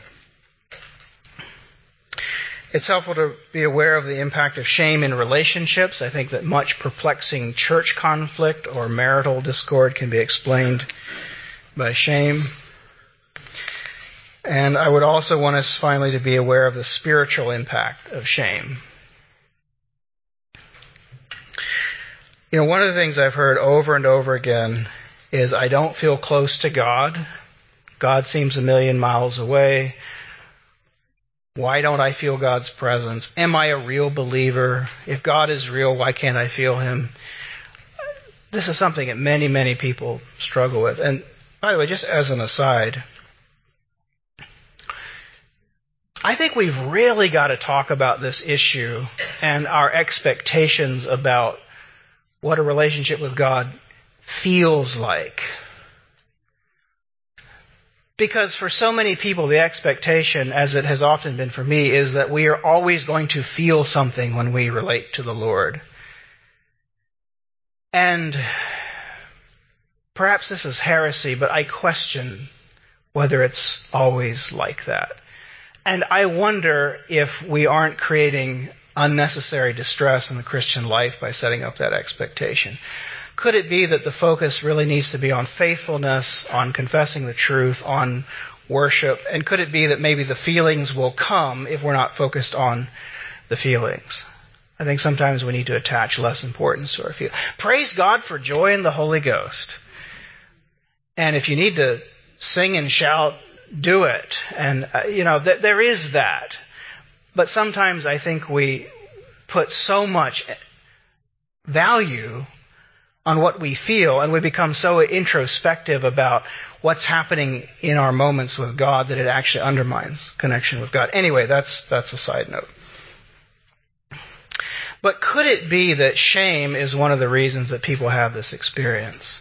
It's helpful to be aware of the impact of shame in relationships. I think that much perplexing church conflict or marital discord can be explained by shame. And I would also want us finally to be aware of the spiritual impact of shame. You know, one of the things I've heard over and over again is I don't feel close to God. God seems a million miles away. Why don't I feel God's presence? Am I a real believer? If God is real, why can't I feel Him? This is something that many, many people struggle with. And by the way, just as an aside, I think we've really got to talk about this issue and our expectations about what a relationship with God feels like. Because for so many people, the expectation, as it has often been for me, is that we are always going to feel something when we relate to the Lord. And perhaps this is heresy, but I question whether it's always like that. And I wonder if we aren't creating unnecessary distress in the Christian life by setting up that expectation. Could it be that the focus really needs to be on faithfulness, on confessing the truth, on worship? And could it be that maybe the feelings will come if we're not focused on the feelings? I think sometimes we need to attach less importance to our feelings. Praise God for joy in the Holy Ghost. And if you need to sing and shout, do it. And, there is that. But sometimes I think we put so much value on what we feel, and we become so introspective about what's happening in our moments with God that it actually undermines connection with God. Anyway, that's a side note. But could it be that shame is one of the reasons that people have this experience?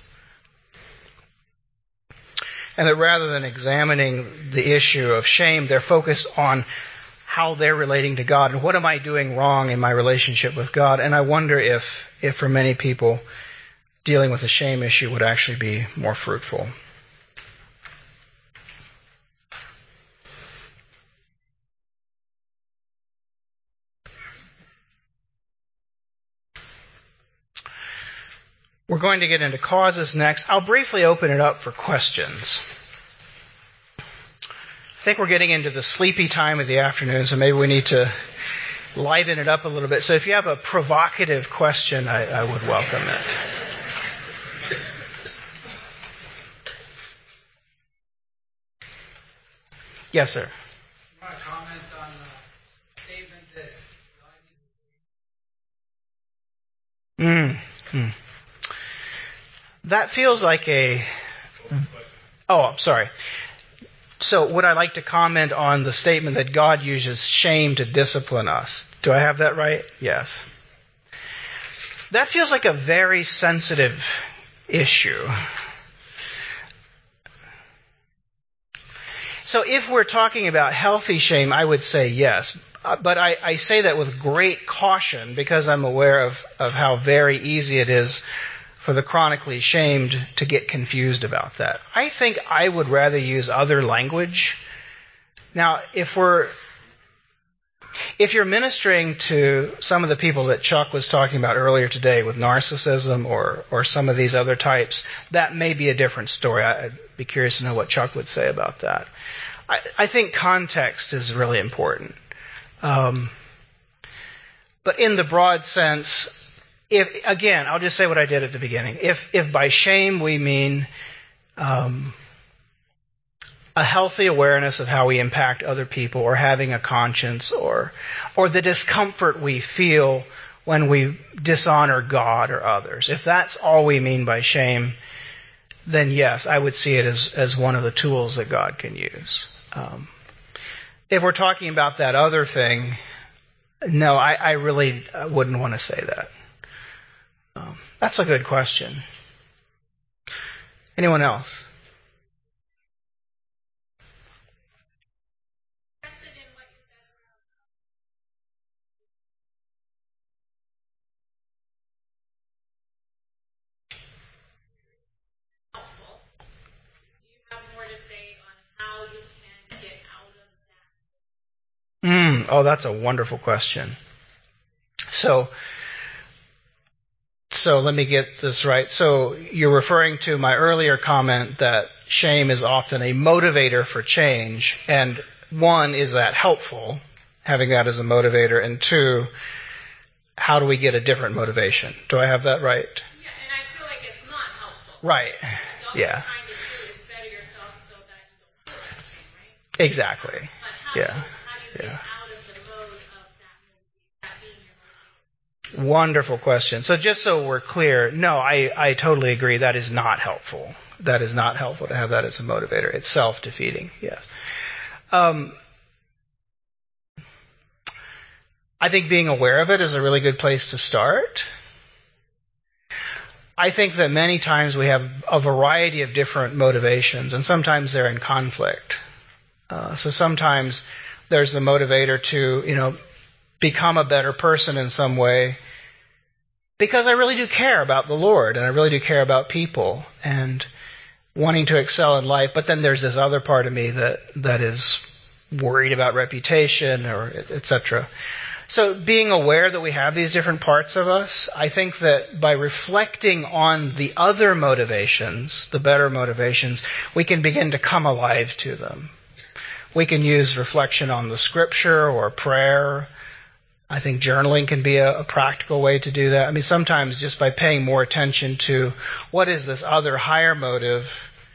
And that rather than examining the issue of shame, they're focused on how they're relating to God and what am I doing wrong in my relationship with God. And I wonder if for many people, dealing with a shame issue would actually be more fruitful. We're going to get into causes next. I'll briefly open it up for questions. I think we're getting into the sleepy time of the afternoon, so maybe we need to lighten it up a little bit. So if you have a provocative question, I would welcome it. Yes, sir. You want to comment on the statement that God That feels like I'm sorry. So would I like to comment on the statement that God uses shame to discipline us? Do I have that right? Yes. That feels like a very sensitive issue. So if we're talking about healthy shame, I would say yes. But I say that with great caution because I'm aware of how very easy it is for the chronically shamed to get confused about that. I think I would rather use other language. Now, if you're ministering to some of the people that Chuck was talking about earlier today with narcissism or some of these other types, that may be a different story. I'd be curious to know what Chuck would say about that. I think context is really important. But in the broad sense, again, I'll just say what I did at the beginning. If by shame we mean a healthy awareness of how we impact other people, or having a conscience, or the discomfort we feel when we dishonor God or others, if that's all we mean by shame, then yes, I would see it as one of the tools that God can use. If we're talking about that other thing, no, I really wouldn't want to say that. That's a good question. Anyone else? Oh, that's a wonderful question. So let me get this right. So you're referring to my earlier comment that shame is often a motivator for change. And one, is that helpful, having that as a motivator? And two, how do we get a different motivation? Do I have that right? Yeah, and I feel like it's not helpful. Right. All Yeah. you're trying to do is better yourself so that you don't feel that shame, right? Exactly. But how Yeah. do you get Yeah. out of the mode of that being your motivation? Wonderful question. So just so we're clear, no, I totally agree. That is not helpful. That is not helpful to have that as a motivator. It's self-defeating, yes. I think being aware of it is a really good place to start. I think that many times we have a variety of different motivations, and sometimes they're in conflict. So sometimes there's the motivator to, become a better person in some way, because I really do care about the Lord, and I really do care about people, and wanting to excel in life. But then there's this other part of me that is worried about reputation, or etc. So being aware that we have these different parts of us, I think that by reflecting on the other motivations, the better motivations, we can begin to come alive to them. We can use reflection on the Scripture or prayer. I think journaling can be a practical way to do that. I mean, sometimes just by paying more attention to what is this other higher motive.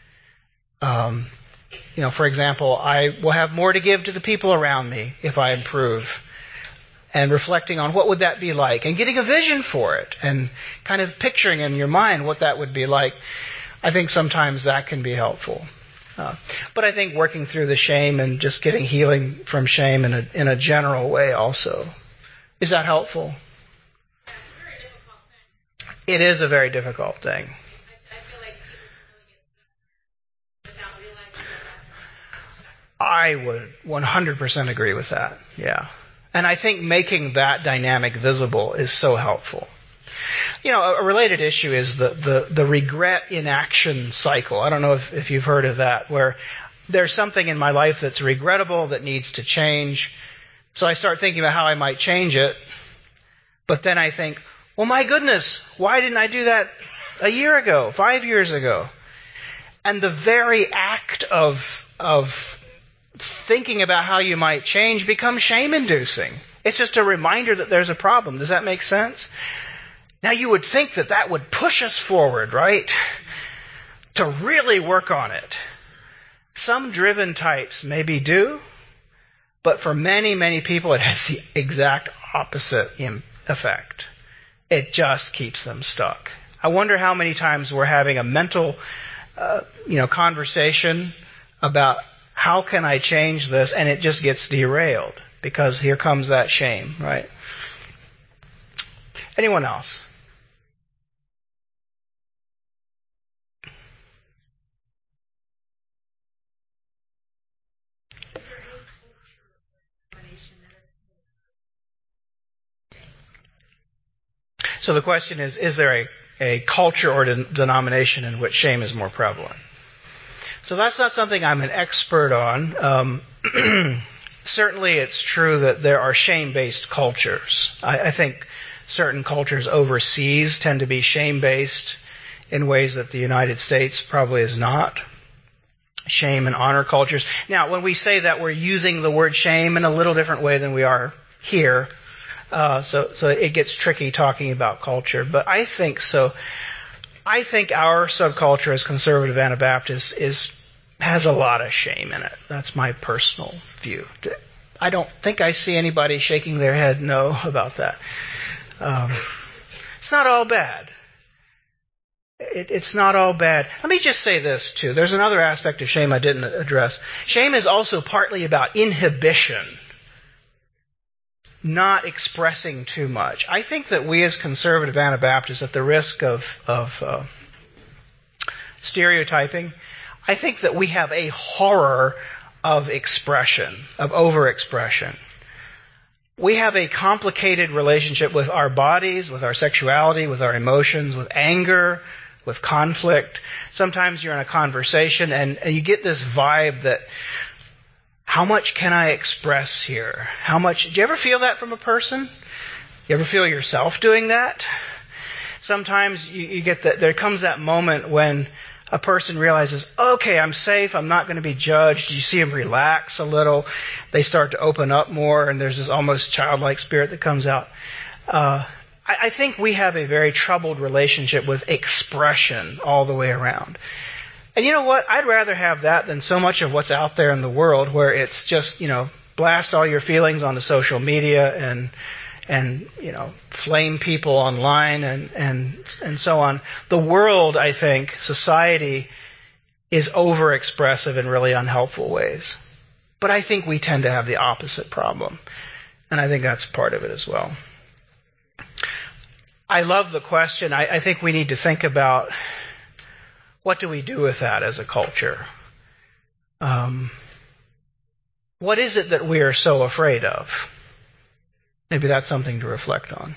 For example, I will have more to give to the people around me if I improve. And reflecting on what would that be like, and getting a vision for it, and kind of picturing in your mind what that would be like. I think sometimes that can be helpful. But I think working through the shame and just getting healing from shame in a general way also. Is that helpful? It's a very difficult thing. It is a very difficult thing. I feel like people can really get without realizing that. I would 100% agree with that. Yeah. And I think making that dynamic visible is so helpful. A related issue is the regret inaction cycle. I don't know if you've heard of that, where there's something in my life that's regrettable that needs to change. So I start thinking about how I might change it. But then I think, well, my goodness, why didn't I do that a year ago, 5 years ago? And the very act of thinking about how you might change becomes shame-inducing. It's just a reminder that there's a problem. Does that make sense? Now, you would think that would push us forward, right? To really work on it. Some driven types maybe do, but for many, many people, it has the exact opposite effect. It just keeps them stuck. I wonder how many times we're having a mental, conversation about how can I change this, and it just gets derailed because here comes that shame, right? Anyone else? So the question is there a culture or denomination in which shame is more prevalent? So that's not something I'm an expert on. Certainly it's true that there are shame-based cultures. I think certain cultures overseas tend to be shame-based in ways that the United States probably is not. Shame and honor cultures. Now, when we say that, we're using the word shame in a little different way than we are here. So it gets tricky talking about culture. But I think so. I think our subculture as conservative Anabaptists has a lot of shame in it. That's my personal view. I don't think I see anybody shaking their head no about that. It's not all bad. It's not all bad. Let me just say this, too. There's another aspect of shame I didn't address. Shame is also partly about inhibition, not expressing too much. I think that we as conservative Anabaptists, at the risk of stereotyping, I think that we have a horror of expression, of overexpression. We have a complicated relationship with our bodies, with our sexuality, with our emotions, with anger, with conflict. Sometimes you're in a conversation and you get this vibe that, how much can I express here? How much? Do you ever feel that from a person? You ever feel yourself doing that? Sometimes you get that, there comes that moment when a person realizes, okay, I'm safe, I'm not going to be judged. You see them relax a little. They start to open up more, and there's this almost childlike spirit that comes out. I think we have a very troubled relationship with expression all the way around. And you know what? I'd rather have that than so much of what's out there in the world where it's just, blast all your feelings onto social media and flame people online and so on. The world, I think, society, is overexpressive in really unhelpful ways. But I think we tend to have the opposite problem. And I think that's part of it as well. I love the question. I think we need to think about what do we do with that as a culture? What is it that we are so afraid of? Maybe that's something to reflect on.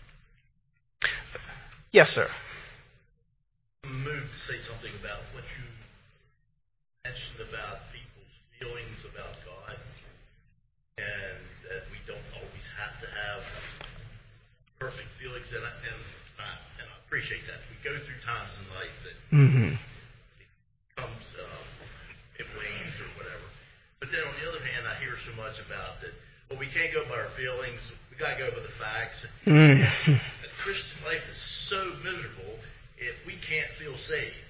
Yes, sir. I'm moved to say something about what you mentioned about people's feelings about God, and that we don't always have to have perfect feelings, and I appreciate that. We go through times in life that it comes, it wanes or whatever. But then on the other hand, I hear so much about that, well, we can't go by our feelings, we got to go by the facts. A Christian life is so miserable if we can't feel saved.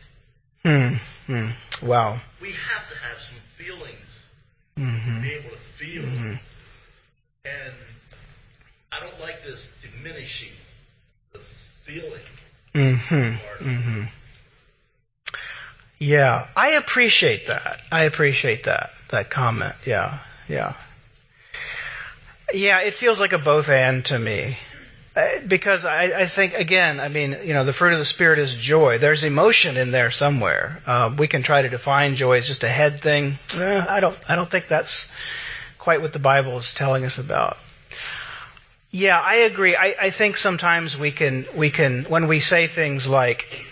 Wow. We have to have some feelings to be able to feel. And I don't like this diminishing the feeling part. Yeah, I appreciate that. That comment. Yeah. Yeah, it feels like a both and to me. Because I think, again, the fruit of the Spirit is joy. There's emotion in there somewhere. We can try to define joy as just a head thing. I don't think that's quite what the Bible is telling us about. Yeah, I agree. I think sometimes we can, when we say things like,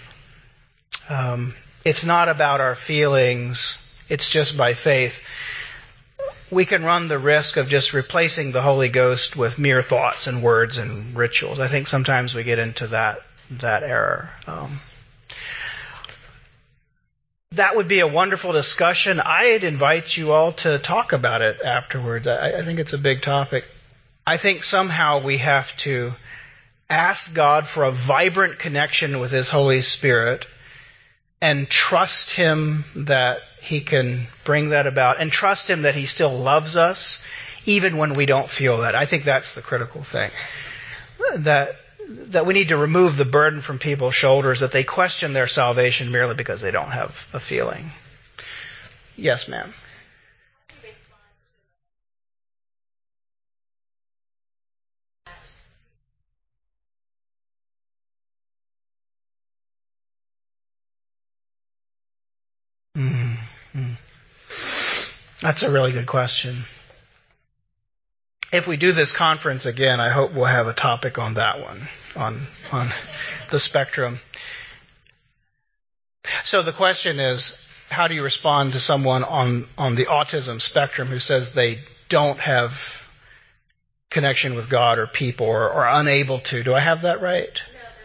it's not about our feelings, it's just by faith, we can run the risk of just replacing the Holy Ghost with mere thoughts and words and rituals. I think sometimes we get into that error. That would be a wonderful discussion. I'd invite you all to talk about it afterwards. I think it's a big topic. I think somehow we have to ask God for a vibrant connection with His Holy Spirit and trust Him that He can bring that about, and trust Him that He still loves us even when we don't feel that. I think that's the critical thing. That we need to remove the burden from people's shoulders that they question their salvation merely because they don't have a feeling. Yes, ma'am. That's a really good question. If we do this conference again, I hope we'll have a topic on that one, on the spectrum. So the question is, how do you respond to someone on the autism spectrum who says they don't have connection with God or people or are unable to? Do I have that right?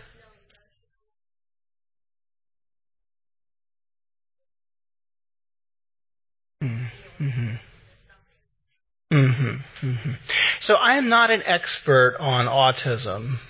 So I am not an expert on autism,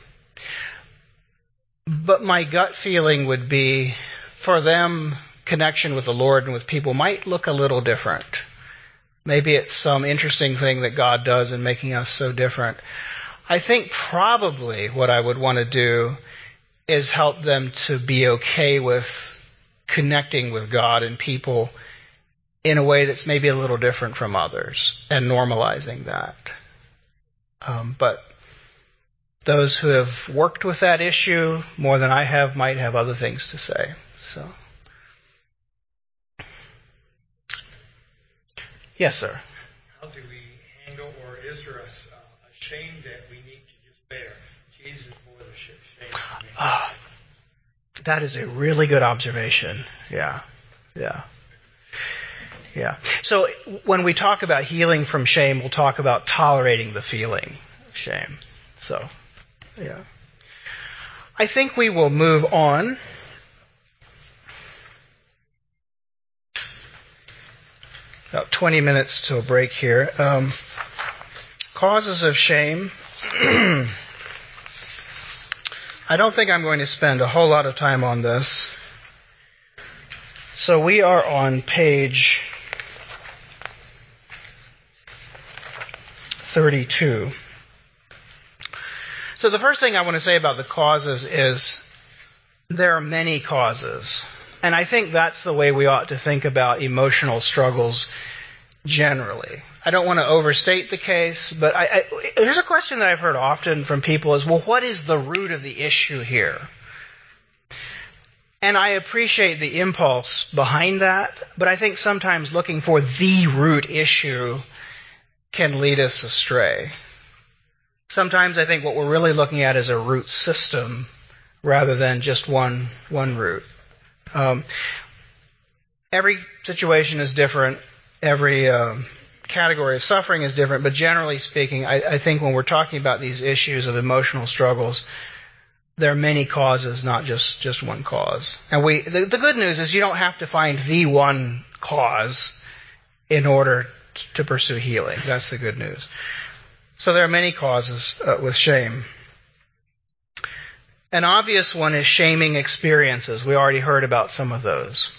but my gut feeling would be for them, connection with the Lord and with people might look a little different. Maybe it's some interesting thing that God does in making us so different. I think probably what I would want to do is help them to be okay with connecting with God and people in a way that's maybe a little different from others, and normalizing that. But those who have worked with that issue more than I have might have other things to say. So, yes, sir. How do we handle, or is there a shame that we need to just bear? Jesus bore the shame. That is a really good observation. Yeah. So when we talk about healing from shame, we'll talk about tolerating the feeling of shame. So, yeah. I think we will move on. About 20 minutes to a break here. Causes of shame. I don't think I'm going to spend a whole lot of time on this. So we are on page 32. So the first thing I want to say about the causes is there are many causes. And I think that's the way we ought to think about emotional struggles generally. I don't want to overstate the case, but here's a question that I've heard often from people is, well, what is the root of the issue here? And I appreciate the impulse behind that, but I think sometimes looking for the root issue can lead us astray. Sometimes I think what we're really looking at is a root system rather than just one root. Every situation is different. Every category of suffering is different. But generally speaking, I think when we're talking about these issues of emotional struggles, there are many causes, not just one cause. And the good news is you don't have to find the one cause in order to pursue healing. That's the good news. So there are many causes with shame. An obvious one is shaming experiences. We already heard about some of those.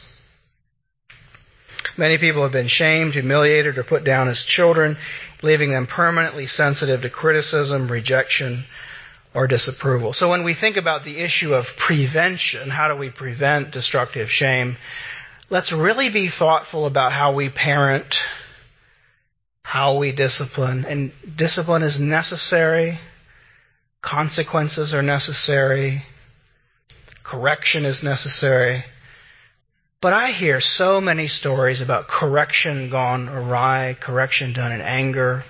Many people have been shamed, humiliated, or put down as children, leaving them permanently sensitive to criticism, rejection, or disapproval. So when we think about the issue of prevention, how do we prevent destructive shame? Let's really be thoughtful about how we parent, how we discipline. And discipline is necessary. Consequences are necessary. Correction is necessary. But I hear so many stories about correction gone awry, correction done in anger,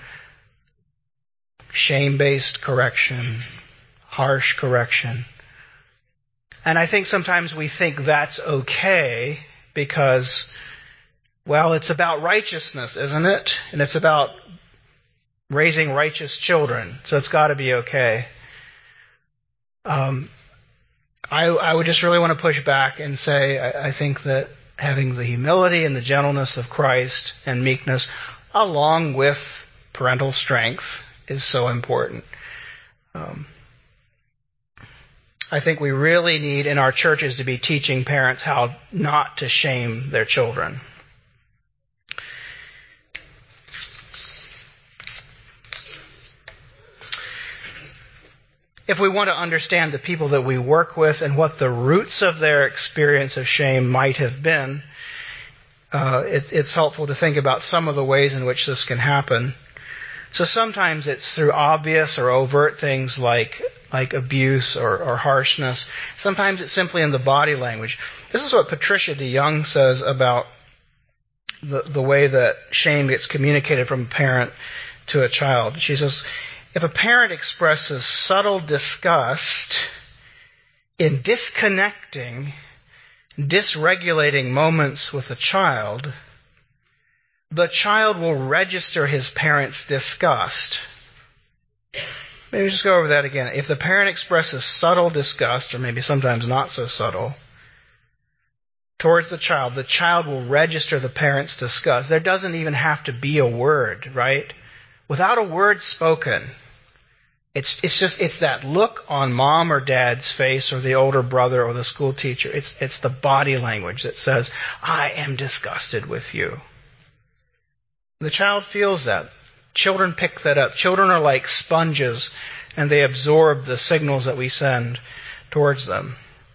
shame-based correction, harsh correction. And I think sometimes we think that's okay because, well, it's about righteousness, isn't it? And it's about raising righteous children, so it's got to be okay. I would just really want to push back and say I think that having the humility and the gentleness of Christ and meekness, along with parental strength, is so important. I think we really need in our churches to be teaching parents how not to shame their children. If we want to understand the people that we work with and what the roots of their experience of shame might have been, it's helpful to think about some of the ways in which this can happen. So sometimes it's through obvious or overt things like abuse or harshness. Sometimes it's simply in the body language. This is what Patricia DeYoung says about the way that shame gets communicated from a parent to a child. She says, if a parent expresses subtle disgust in disconnecting, dysregulating moments with a child, the child will register his parent's disgust. Maybe just go over that again. If the parent expresses subtle disgust, or maybe sometimes not so subtle, towards the child will register the parent's disgust. There doesn't even have to be a word, right? Without a word spoken, it's that look on mom or dad's face or the older brother or the school teacher. It's the body language that says, I am disgusted with you. The child feels that. Children pick that up. Children are like sponges, and they absorb the signals that we send towards them.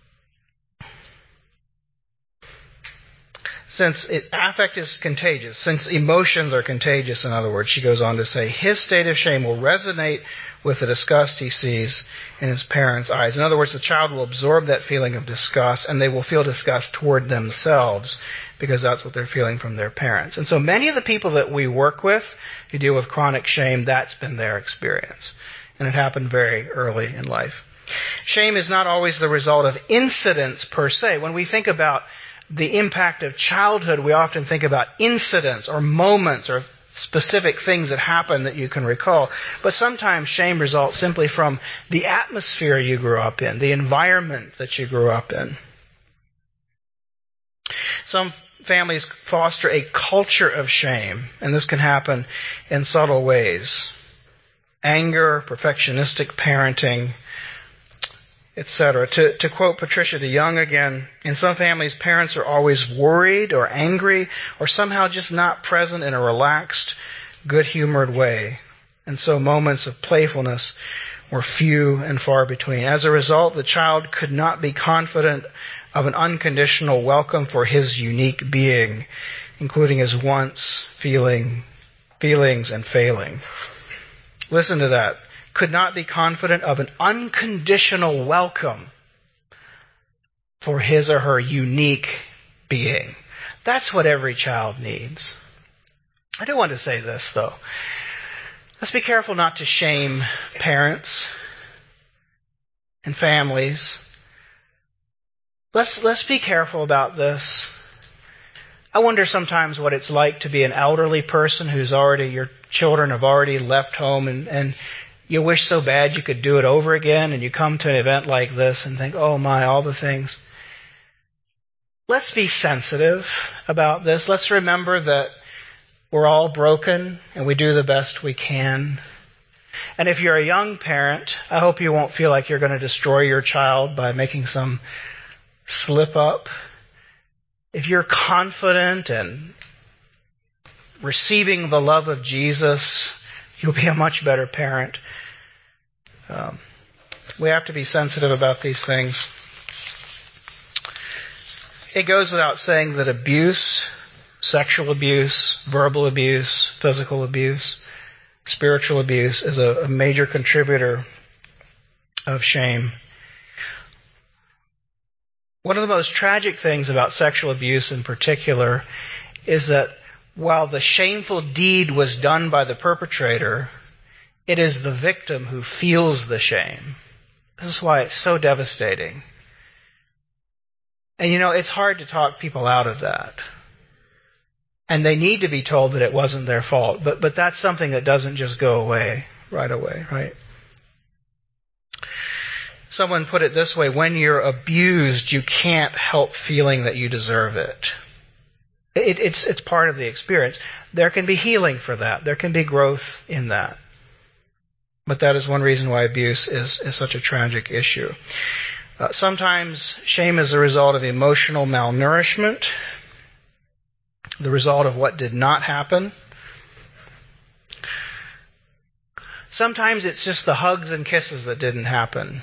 Since affect is contagious, since emotions are contagious, in other words, she goes on to say, his state of shame will resonate with the disgust he sees in his parents' eyes. In other words, the child will absorb that feeling of disgust, and they will feel disgust toward themselves because that's what they're feeling from their parents. And so many of the people that we work with who deal with chronic shame, that's been their experience. And it happened very early in life. Shame is not always the result of incidents per se. When we think about the impact of childhood, we often think about incidents or moments or specific things that happen that you can recall. But sometimes shame results simply from the atmosphere you grew up in, the environment that you grew up in. Some families foster a culture of shame, and this can happen in subtle ways. Anger, perfectionistic parenting, etc. To quote Patricia DeYoung again, in some families, parents are always worried or angry or somehow just not present in a relaxed, good-humored way. And so moments of playfulness were few and far between. As a result, the child could not be confident of an unconditional welcome for his unique being, including his wants, feelings, and failing. Listen to that. Could not be confident of an unconditional welcome for his or her unique being. That's what every child needs. I do want to say this, though. Let's be careful not to shame parents and families. Let's be careful about this. I wonder sometimes what it's like to be an elderly person your children have already left home and you wish so bad you could do it over again, and you come to an event like this and think, oh my, all the things. Let's be sensitive about this. Let's remember that we're all broken and we do the best we can. And if you're a young parent, I hope you won't feel like you're going to destroy your child by making some slip up. If you're confident and receiving the love of Jesus, you'll be a much better parent. We have to be sensitive about these things. It goes without saying that abuse, sexual abuse, verbal abuse, physical abuse, spiritual abuse is a major contributor of shame. One of the most tragic things about sexual abuse in particular is that while the shameful deed was done by the perpetrator, it is the victim who feels the shame. This is why it's so devastating. And it's hard to talk people out of that. And they need to be told that it wasn't their fault. But that's something that doesn't just go away right away, right? Someone put it this way: when you're abused, you can't help feeling that you deserve it. It's part of the experience. There can be healing for that. There can be growth in that. But that is one reason why abuse is such a tragic issue. Sometimes shame is a result of emotional malnourishment, the result of what did not happen. Sometimes it's just the hugs and kisses that didn't happen.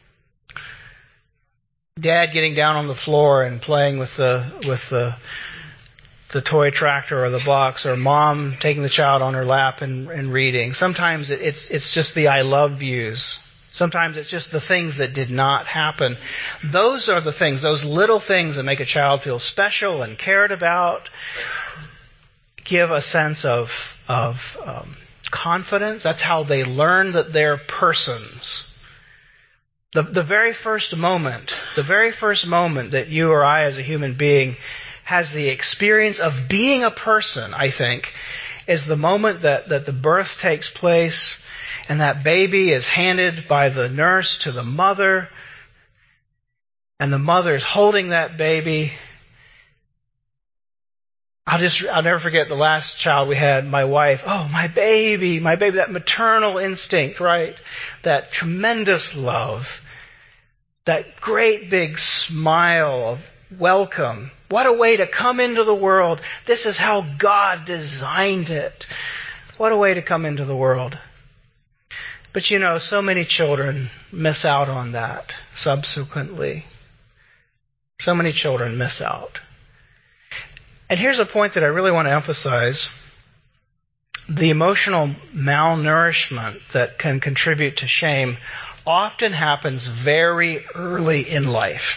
Dad getting down on the floor and playing with the toy tractor or the box, or mom taking the child on her lap and reading. Sometimes it's just the I love yous. Sometimes it's just the things that did not happen. Those are the things, those little things that make a child feel special and cared about, give a sense of confidence. That's how they learn that they're persons. The very first moment that you or I as a human being has the experience of being a person, I think, is the moment that the birth takes place and that baby is handed by the nurse to the mother, and the mother is holding that baby. I'll never forget the last child we had, my wife. Oh, my baby, that maternal instinct, right? That tremendous love, that great big smile of welcome. What a way to come into the world. This is how God designed it. What a way to come into the world. But so many children miss out on that subsequently. So many children miss out. And here's a point that I really want to emphasize. The emotional malnourishment that can contribute to shame often happens very early in life.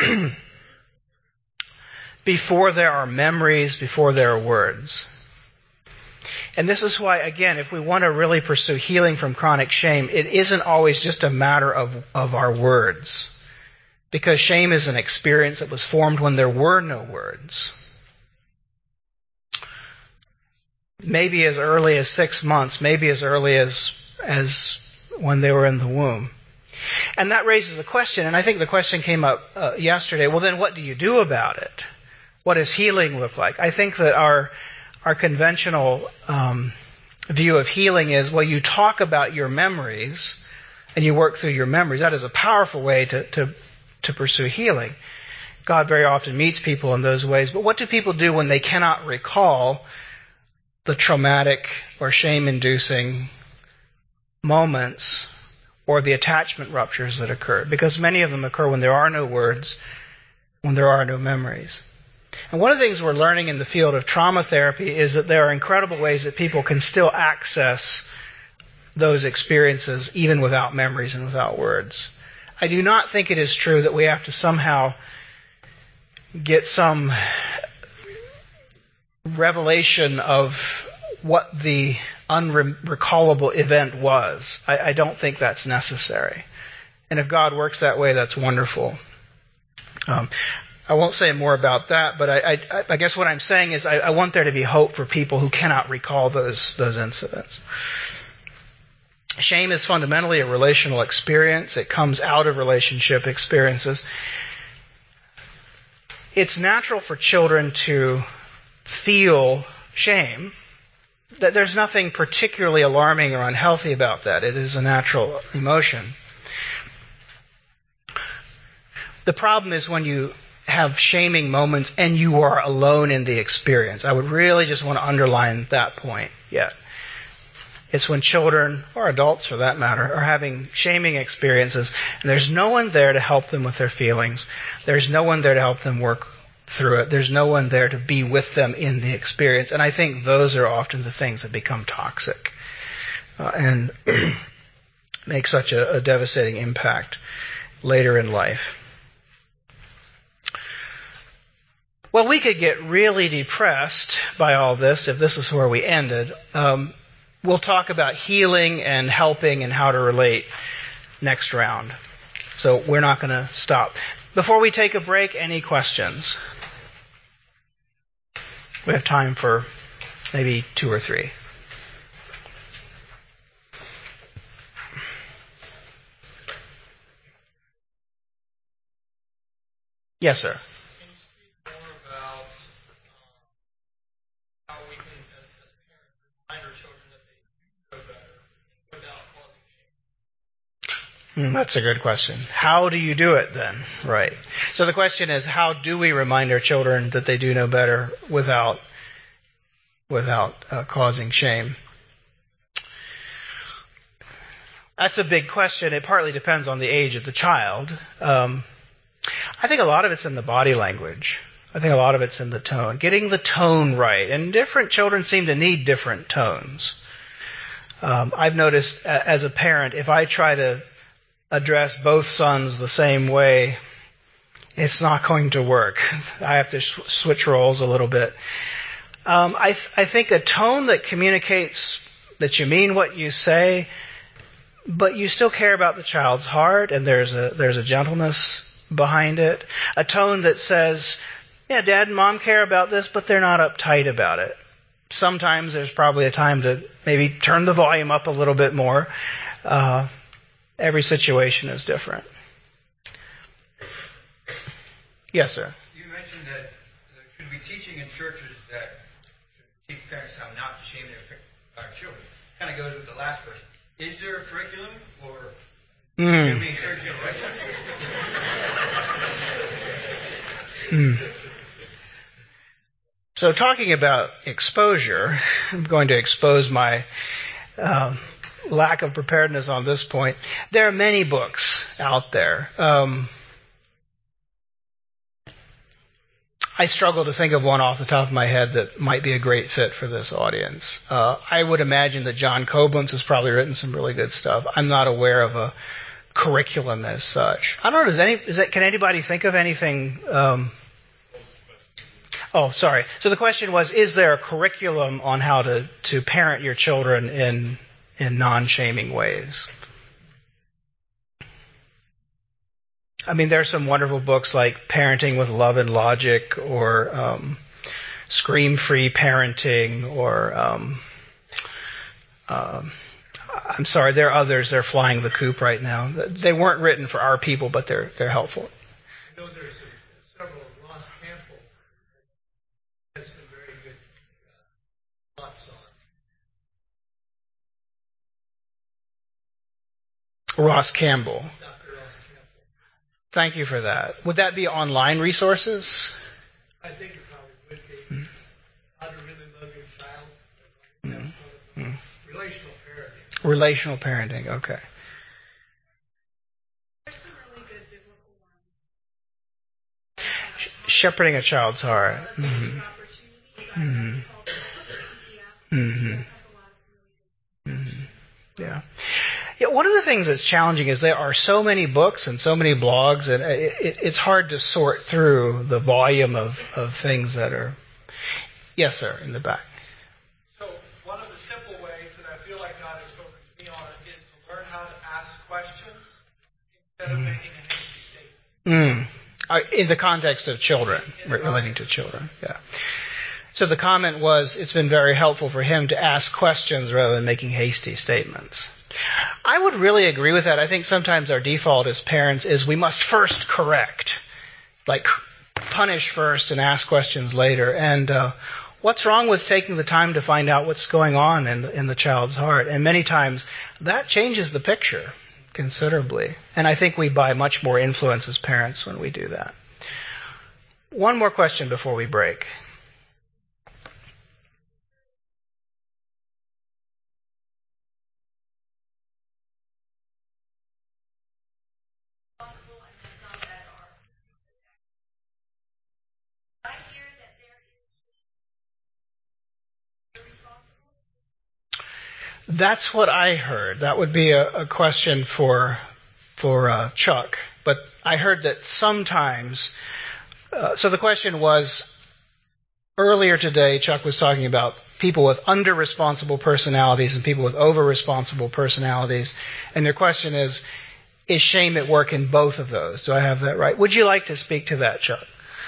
Before there are memories, before there are words. And this is why, again, if we want to really pursue healing from chronic shame, it isn't always just a matter of our words. Because shame is an experience that was formed when there were no words. Maybe as early as 6 months, maybe as early as when they were in the womb. And that raises a question, and I think the question came up yesterday. Well, then what do you do about it? What does healing look like? I think that our conventional view of healing is, well, you talk about your memories and you work through your memories. That is a powerful way to pursue healing. God very often meets people in those ways. But what do people do when they cannot recall the traumatic or shame-inducing moments or the attachment ruptures that occur, because many of them occur when there are no words, when there are no memories. And one of the things we're learning in the field of trauma therapy is that there are incredible ways that people can still access those experiences even without memories and without words. I do not think it is true that we have to somehow get some revelation of what the unrecallable event was. I don't think that's necessary. And if God works that way, that's wonderful. I won't say more about that, but I guess what I'm saying is I want there to be hope for people who cannot recall those incidents. Shame is fundamentally a relational experience. It comes out of relationship experiences. It's natural for children to feel shame. That there's nothing particularly alarming or unhealthy about that. It is a natural emotion. The problem is when you have shaming moments and you are alone in the experience. I would really just want to underline that point yet. It's when children, or adults for that matter, are having shaming experiences and there's no one there to help them with their feelings. There's no one there to help them work through it. There's no one there to be with them in the experience. And I think those are often the things that become toxic and make such a devastating impact later in life. Well, we could get really depressed by all this if this is where we ended. We'll talk about healing and helping and how to relate next round. So we're not going to stop. Before we take a break, any questions? We have time for maybe 2 or 3. Yes, sir. Can you speak more about how we can, as parents, remind our children that they do know better without causing shame? That's a good question. How do you do it then? Right. So the question is, how do we remind our children that they do know better without causing shame? That's a big question. It partly depends on the age of the child. I think a lot of it's in the body language. I think a lot of it's in the tone. Getting the tone right. And different children seem to need different tones. I've noticed as a parent, if I try to address both sons the same way, it's not going to work. I have to switch roles a little bit. I think a tone that communicates that you mean what you say, but you still care about the child's heart, and there's a gentleness behind it. A tone that says, yeah, Dad and Mom care about this, but they're not uptight about it. Sometimes there's probably a time to maybe turn the volume up a little bit more. Every situation is different. Yes, sir. You mentioned that there should be teaching in churches that should teach parents how not to shame our children. Kind of goes with the last question. Is there a curriculum, or should we encourage you to write So talking about exposure, I'm going to expose my lack of preparedness on this point. There are many books out there. I struggle to think of one off the top of my head that might be a great fit for this audience. I would imagine that John Koblenz has probably written some really good stuff. I'm not aware of a curriculum as such. I don't know. Can anybody think of anything? Oh, sorry. So the question was: is there a curriculum on how to parent your children in non-shaming ways? I mean, there are some wonderful books like Parenting with Love and Logic, or Scream-Free Parenting, or I'm sorry, there are others. They're flying the coop right now. They weren't written for our people, but they're helpful. I know there's several. Ross Campbell has some very good thoughts on Ross Campbell. Dr. Ross Campbell. Thank you for that. Would that be online resources? I think it probably would be. How to really love your child. Relational parenting. Relational parenting, okay. shepherding a child's heart. That's a major opportunity. Mhm. Has a lot of Yeah. Yeah, one of the things that's challenging is there are so many books and so many blogs, and it's hard to sort through the volume of things that are. Yes, sir, in the back. So one of the simple ways that I feel like God has spoken to me on is to learn how to ask questions instead of making a hasty statement. In the context of children, relating to children, yeah. So the comment was, it's been very helpful for him to ask questions rather than making hasty statements. I would really agree with that. I think sometimes our default as parents is we must first correct, like punish first and ask questions later. And what's wrong with taking the time to find out what's going on in the child's heart? And many times that changes the picture considerably. And I think we buy much more influence as parents when we do that. One more question before we break. responsible and then some that are. I hear that there is responsible. That's what I heard. That would be a question for Chuck. But I heard that sometimes. So the question was, earlier today, Chuck was talking about people with under-responsible personalities and people with over-responsible personalities. And their question is shame at work in both of those? Do I have that right? Would you like to speak to that, Chuck?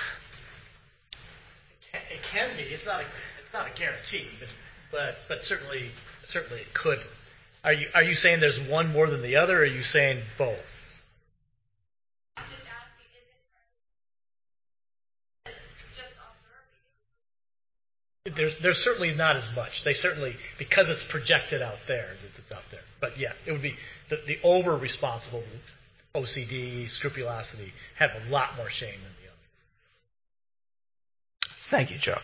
It can be. It's not a guarantee, but certainly it could. Are you saying there's one more than the other, or are you saying both? I'm just asking, is it just observing? There's certainly not as much. They certainly, because it's projected out there, that it's out there. But yeah, it would be the over-responsible OCD, scrupulosity, have a lot more shame than the other. Thank you, Chuck.